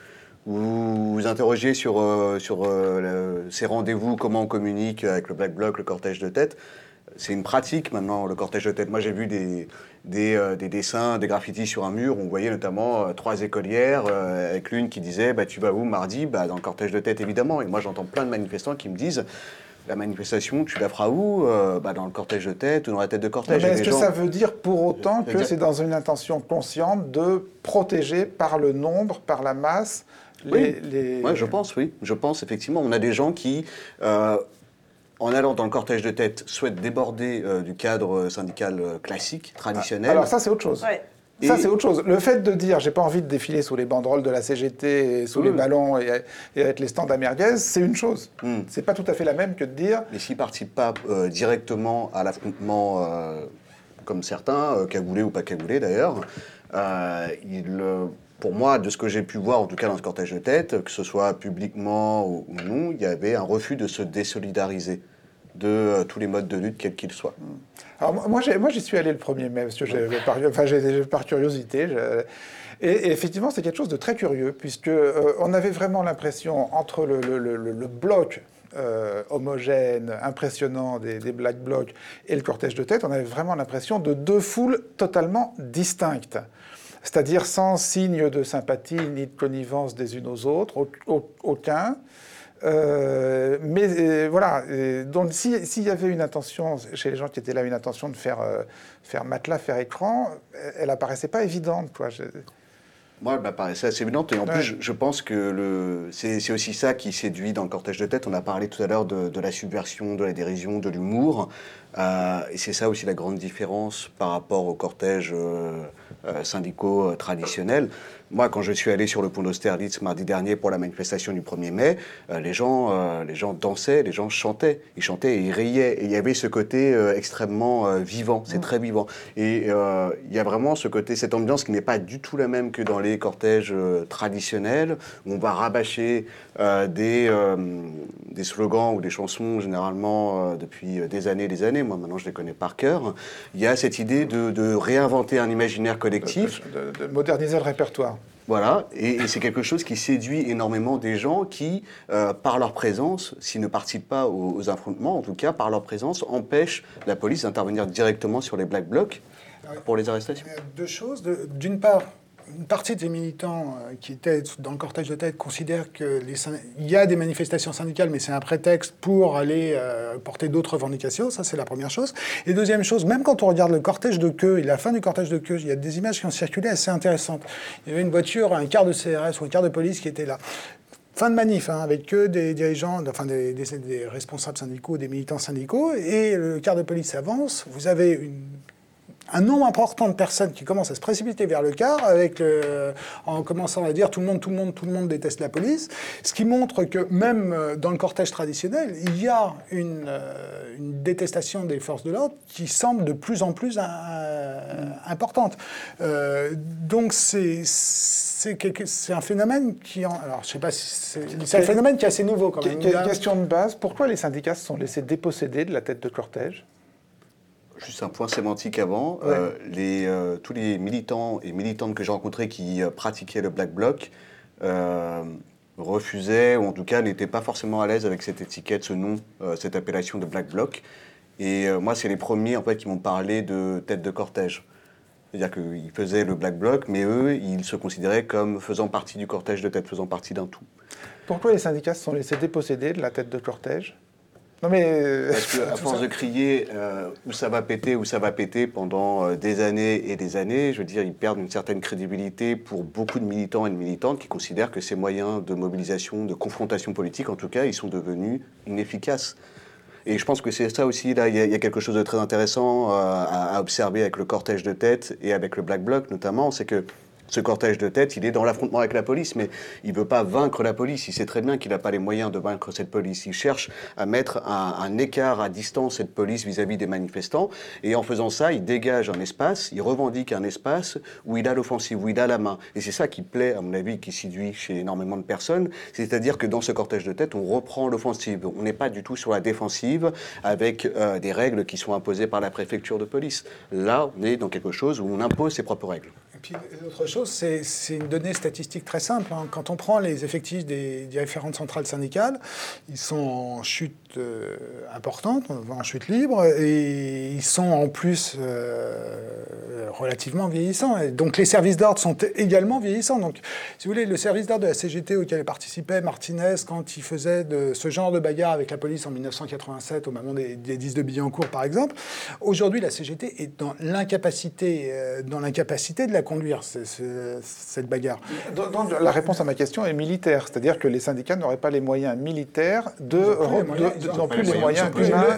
vous vous interrogiez sur, euh, sur euh, le, ces rendez-vous, comment on communique avec le Black Bloc, le cortège de tête. C'est une pratique maintenant, le cortège de tête. Moi, j'ai vu des, des, euh, des dessins, des graffitis sur un mur où on voyait notamment euh, trois écolières, euh, avec l'une qui disait bah, « Tu vas où mardi ?» Bah, dans le cortège de tête, évidemment. Et moi, j'entends plein de manifestants qui me disent « La manifestation, tu la feras où euh, bah, dans le cortège de tête ou dans la tête de cortège ?» Mais est-ce que gens... ça veut dire pour autant que c'est dans une intention consciente de protéger par le nombre, par la masse, les... Oui, les... Ouais, je pense, oui. Je pense, effectivement. On a des gens qui... Euh, en allant dans le cortège de tête, souhaitent déborder euh, du cadre syndical euh, classique, traditionnel. Alors ça, c'est autre chose. Ouais. Et... Ça, c'est autre chose. Le fait de dire « j'ai pas envie de défiler sous les banderoles de la C G T, et sous oui, les ballons et, et avec les stands à merguez », c'est une chose. Mm. C'est pas tout à fait la même que de dire... Mais s'ils participent pas euh, directement à l'affrontement, euh, comme certains, euh, cagoulés ou pas cagoulés d'ailleurs, euh, ils... Euh, pour moi, de ce que j'ai pu voir, en tout cas dans ce cortège de tête, que ce soit publiquement ou, ou non, il y avait un refus de se désolidariser de euh, tous les modes de lutte, quels qu'ils soient. Alors moi, moi j'y suis allé le premier mai, parce que j'ai, par, enfin, j'ai, par curiosité. Je, et, et effectivement, c'est quelque chose de très curieux, puisque euh, on avait vraiment l'impression, entre le, le, le, le bloc euh, homogène, impressionnant des, des Black Blocs et le cortège de tête, on avait vraiment l'impression de deux foules totalement distinctes. C'est-à-dire sans signe de sympathie ni de connivence des unes aux autres, aucun. Euh, mais euh, voilà, euh, donc s'il si y avait une intention, chez les gens qui étaient là, une intention de faire, euh, faire matelas, faire écran, elle apparaissait pas évidente, quoi. Je... Moi, elle m'apparaissait assez évidente. Et en ouais. plus, je, je pense que le, c'est, c'est aussi ça qui séduit dans le cortège de tête. On a parlé tout à l'heure de, de la subversion, de la dérision, de l'humour. Euh, et c'est ça aussi la grande différence par rapport aux cortèges euh, euh, syndicaux euh, traditionnels. Moi, quand je suis allé sur le pont d'Austerlitz mardi dernier pour la manifestation du premier mai, euh, les, gens, euh, les gens dansaient, les gens chantaient. Ils chantaient et ils riaient. Et il y avait ce côté euh, extrêmement euh, vivant. C'est mmh. très vivant. Et euh, il y a vraiment ce côté, cette ambiance qui n'est pas du tout la même que dans les cortèges euh, traditionnels, où on va rabâcher euh, des, euh, des slogans ou des chansons, généralement, euh, depuis des années et des années. Moi, maintenant, je les connais par cœur. Il y a cette idée de, de réinventer un imaginaire collectif. De, de, de moderniser le répertoire. Voilà, et, et c'est quelque chose qui séduit énormément des gens qui, euh, par leur présence, s'ils ne participent pas aux, aux affrontements, en tout cas, par leur présence, empêchent la police d'intervenir directement sur les Black Blocs pour les arrestations. Deux choses. De, d'une part, une partie des militants euh, qui étaient dans le cortège de tête considèrent qu'il y a des manifestations syndicales, mais c'est un prétexte pour aller euh, porter d'autres revendications. Ça, c'est la première chose. Et deuxième chose, même quand on regarde le cortège de queue et la fin du cortège de queue, il y a des images qui ont circulé assez intéressantes. Il y avait une voiture, un quart de C R S ou un quart de police qui était là. Fin de manif, hein, avec que des dirigeants, enfin des, des, des responsables syndicaux, des militants syndicaux, et le quart de police avance. Vous avez une... un nombre important de personnes qui commencent à se précipiter vers le car, avec, euh, en commençant à dire tout le monde, tout le monde, tout le monde déteste la police, ce qui montre que même dans le cortège traditionnel, il y a une, euh, une détestation des forces de l'ordre qui semble de plus en plus euh, importante. Euh, donc c'est, c'est, quelque, c'est un phénomène qui... En, alors je sais pas si c'est, c'est un phénomène qui est assez nouveau quand même. Question de base, pourquoi les syndicats se sont laissés déposséder de la tête de cortège ? Juste un point sémantique avant. Ouais. Euh, les, euh, tous les militants et militantes que j'ai rencontrés qui euh, pratiquaient le Black Bloc euh, refusaient, ou en tout cas n'étaient pas forcément à l'aise avec cette étiquette, ce nom, euh, cette appellation de Black Bloc. Et euh, moi, c'est les premiers en fait, qui m'ont parlé de tête de cortège. C'est-à-dire qu'ils faisaient le Black Bloc, mais eux, ils se considéraient comme faisant partie du cortège de tête, faisant partie d'un tout. Pourquoi les syndicats se sont laissés déposséder de la tête de cortège ? Non mais... Parce qu'à force de crier euh, où ça va péter, où ça va péter pendant euh, des années et des années, je veux dire, ils perdent une certaine crédibilité pour beaucoup de militants et de militantes qui considèrent que ces moyens de mobilisation, de confrontation politique, en tout cas, ils sont devenus inefficaces. Et je pense que c'est ça aussi, là, il y, y a quelque chose de très intéressant euh, à, à observer avec le cortège de tête et avec le Black Bloc notamment, c'est que ce cortège de tête, il est dans l'affrontement avec la police, mais il ne veut pas vaincre la police. Il sait très bien qu'il n'a pas les moyens de vaincre cette police. Il cherche à mettre un, un écart à distance cette police vis-à-vis des manifestants. Et en faisant ça, il dégage un espace, il revendique un espace où il a l'offensive, où il a la main. Et c'est ça qui plaît, à mon avis, qui séduit chez énormément de personnes. C'est-à-dire que dans ce cortège de tête, on reprend l'offensive. On n'est pas du tout sur la défensive avec euh, des règles qui sont imposées par la préfecture de police. Là, on est dans quelque chose où on impose ses propres règles. Et puis, autre chose, c'est, c'est une donnée statistique très simple. Hein. Quand on prend les effectifs des différentes centrales syndicales, ils sont en chute euh, importante, en chute libre, et ils sont en plus euh, relativement vieillissants. Et donc les services d'ordre sont également vieillissants. Donc, si vous voulez, le service d'ordre de la C G T auquel participait Martinez quand il faisait de, ce genre de bagarre avec la police en mille neuf cent quatre-vingt-sept, au moment des, des dix de Billancourt, par exemple, aujourd'hui, la C G T est dans l'incapacité, euh, dans l'incapacité de la conduire, c'est, c'est, cette bagarre. Donc, donc, la réponse à ma question est militaire, c'est-à-dire que les syndicats n'auraient pas les moyens militaires de... Ils n'ont plus les moyens humains.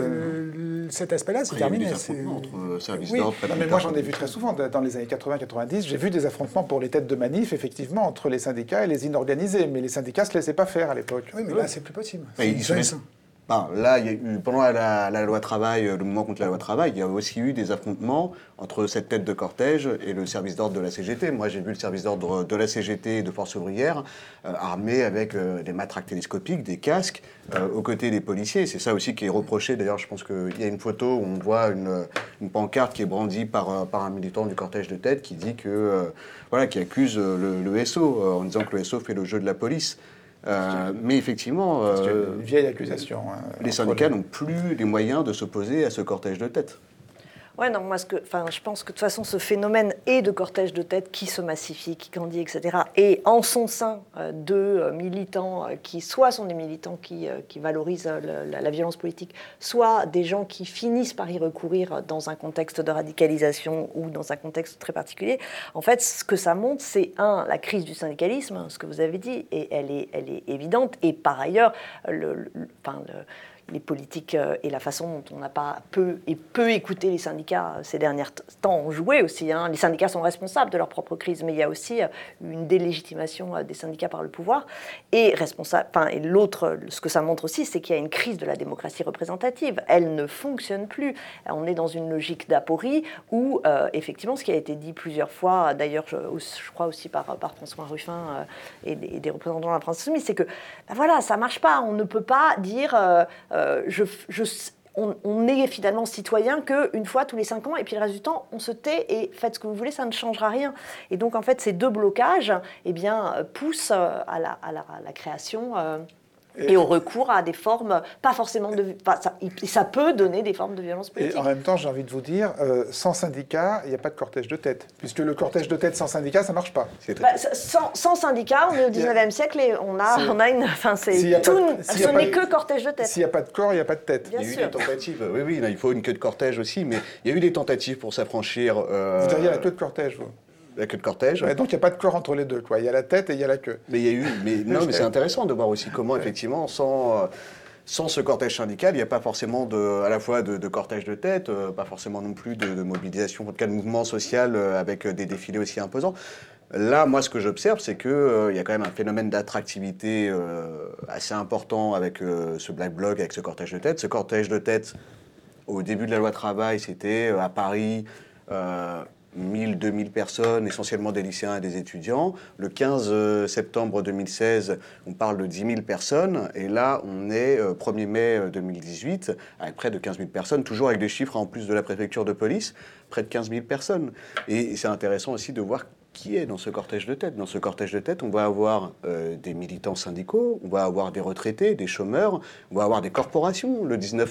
Cet aspect-là, c'est terminé. Entre services oui. d'ordre, non, mais moi, j'en ai vu très souvent. Dans les années quatre-vingts quatre-vingt-dix, j'ai vu des affrontements pour les têtes de manif, effectivement, entre les syndicats et les inorganisés. Mais les syndicats ne se laissaient pas faire à l'époque. Oui, mais là, c'est plus possible. C'est ils sont... Ben, là, il y a eu, pendant la, la loi travail, le mouvement contre la loi travail, il y a aussi eu des affrontements entre cette tête de cortège et le service d'ordre de la C G T. Moi, j'ai vu le service d'ordre de la C G T et de Force ouvrière euh, armé avec euh, des matraques télescopiques, des casques, euh, aux côtés des policiers. C'est ça aussi qui est reproché. D'ailleurs, je pense qu'il y a une photo où on voit une, une pancarte qui est brandie par, par un militant du cortège de tête qui dit que, euh, voilà, qui accuse le, le S O euh, en disant que le S O fait le jeu de la police. Euh, mais effectivement, euh, une vieille accusation. Hein, les syndicats n'ont plus les moyens de s'opposer à ce cortège de tête. Ouais, non, moi, ce que, enfin, je pense que de toute façon, ce phénomène et de cortège de tête qui se massifie, qui grandit, et cetera, et en son sein euh, de euh, militants euh, qui, soit sont des militants qui, euh, qui valorisent euh, le, la, la violence politique, soit des gens qui finissent par y recourir dans un contexte de radicalisation ou dans un contexte très particulier. En fait, ce que ça montre, c'est un, la crise du syndicalisme, ce que vous avez dit, et elle est, elle est évidente. Et par ailleurs, le, le, enfin, le les politiques et la façon dont on n'a pas peu et peu écouté les syndicats ces derniers temps ont joué aussi. Hein. Les syndicats sont responsables de leur propre crise, mais il y a aussi une délégitimation des syndicats par le pouvoir. Et, responsable, enfin, et l'autre, ce que ça montre aussi, c'est qu'il y a une crise de la démocratie représentative. Elle ne fonctionne plus. On est dans une logique d'aporie où, euh, effectivement, ce qui a été dit plusieurs fois, d'ailleurs, je, je crois aussi par, par François Ruffin euh, et, des, et des représentants de la France Insoumise, c'est que, ben voilà, ça ne marche pas. On ne peut pas dire... Euh, Euh, je, je, on, on est finalement citoyen qu'une fois tous les cinq ans, et puis le reste du temps, on se tait et faites ce que vous voulez, ça ne changera rien. Et donc, en fait, ces deux blocages eh bien, poussent à la, à la, à la création... Euh, Et, et au recours à des formes, pas forcément de... Enfin, ça, ça peut donner des formes de violence politique. Et en même temps, j'ai envie de vous dire, euh, sans syndicat, il n'y a pas de cortège de tête. Puisque le cortège de tête sans syndicat, ça ne marche pas. Bah, sans, sans syndicat, on est au dix-neuvième siècle et on a, on a une... Enfin, c'est si tout, de, si ce n'est que cortège de tête. S'il n'y a pas de corps, il n'y a pas de tête. Bien il y a sûr. eu des tentatives. Oui, oui, là, il faut une queue de cortège aussi, mais il y a eu des tentatives pour s'affranchir... Euh... Vous diriez la queue de cortège, vous La queue de cortège. Ouais, donc il n'y a pas de corps entre les deux, quoi. Il y a la tête et il y a la queue. Mais il y a eu, mais non, mais c'est intéressant de voir aussi comment effectivement, sans sans ce cortège syndical, il n'y a pas forcément de, à la fois de, de cortège de tête, euh, pas forcément non plus de, de mobilisation, en tout cas de mouvement social euh, avec des défilés aussi imposants. Là, moi, ce que j'observe, c'est qu'il euh, y a quand même un phénomène d'attractivité euh, assez important avec euh, ce Black Bloc, avec ce cortège de tête. Ce cortège de tête, au début de la loi travail, c'était euh, à Paris. Euh, mille, deux mille personnes, essentiellement des lycéens et des étudiants. Le quinze septembre deux mille seize, on parle de dix mille personnes. Et là, on est euh, premier mai deux mille dix-huit, avec près de quinze mille personnes, toujours avec des chiffres en plus de la préfecture de police, près de quinze mille personnes. Et c'est intéressant aussi de voir qui est dans ce cortège de tête. Dans ce cortège de tête, on va avoir euh, des militants syndicaux, on va avoir des retraités, des chômeurs, on va avoir des corporations. Le dix-neuf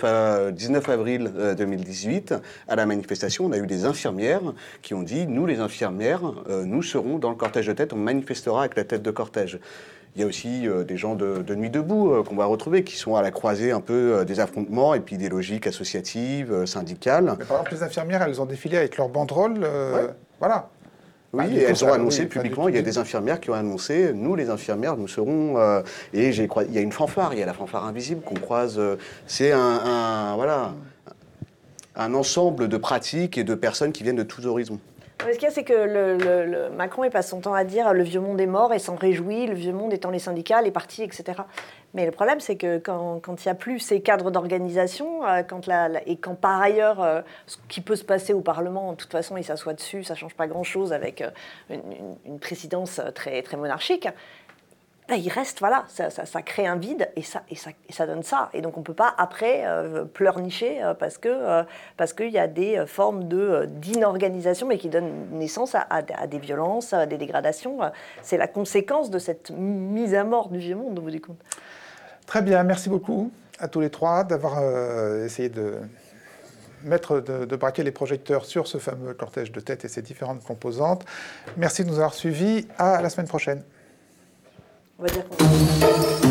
avril deux mille dix-huit, à la manifestation, on a eu des infirmières qui ont dit « Nous, les infirmières, euh, nous serons dans le cortège de tête, on manifestera avec la tête de cortège ». Il y a aussi euh, des gens de, de Nuit debout euh, qu'on va retrouver, qui sont à la croisée un peu euh, des affrontements et puis des logiques associatives, euh, syndicales. Mais par exemple, les infirmières, elles ont défilé avec leur banderole, euh, ouais. Voilà. Oui, ah, et elles ça, ont annoncé oui, publiquement, il y a des infirmières qui ont annoncé, nous les infirmières, nous serons... Euh, et j'ai il y a une fanfare, il y a la fanfare invisible qu'on croise. Euh, c'est un, un, voilà, un ensemble de pratiques et de personnes qui viennent de tous horizons. Ce qu'il y a, c'est que le, le, le Macron il passe son temps à dire le vieux monde est mort et s'en réjouit, le vieux monde étant les syndicats, les partis, et cetera. Mais le problème, c'est que quand il n'y a plus ces cadres d'organisation, euh, quand la, la, et quand par ailleurs, euh, ce qui peut se passer au Parlement, de toute façon, il s'assoit dessus, ça ne change pas grand-chose avec euh, une, une, une présidence très, très monarchique. Ben, il reste, voilà, ça, ça, ça crée un vide et ça, et ça, et ça donne ça. Et donc on ne peut pas après euh, pleurnicher euh, parce que euh, parce qu'il y a des euh, formes de, euh, d'inorganisation mais qui donnent naissance à, à, à des violences, à des dégradations. C'est la conséquence de cette mise à mort du vieux monde, au bout du compte. Très bien, merci beaucoup à tous les trois d'avoir euh, essayé de mettre, de, de braquer les projecteurs sur ce fameux cortège de tête et ses différentes composantes. Merci de nous avoir suivis. À la semaine prochaine. On va dire qu'on...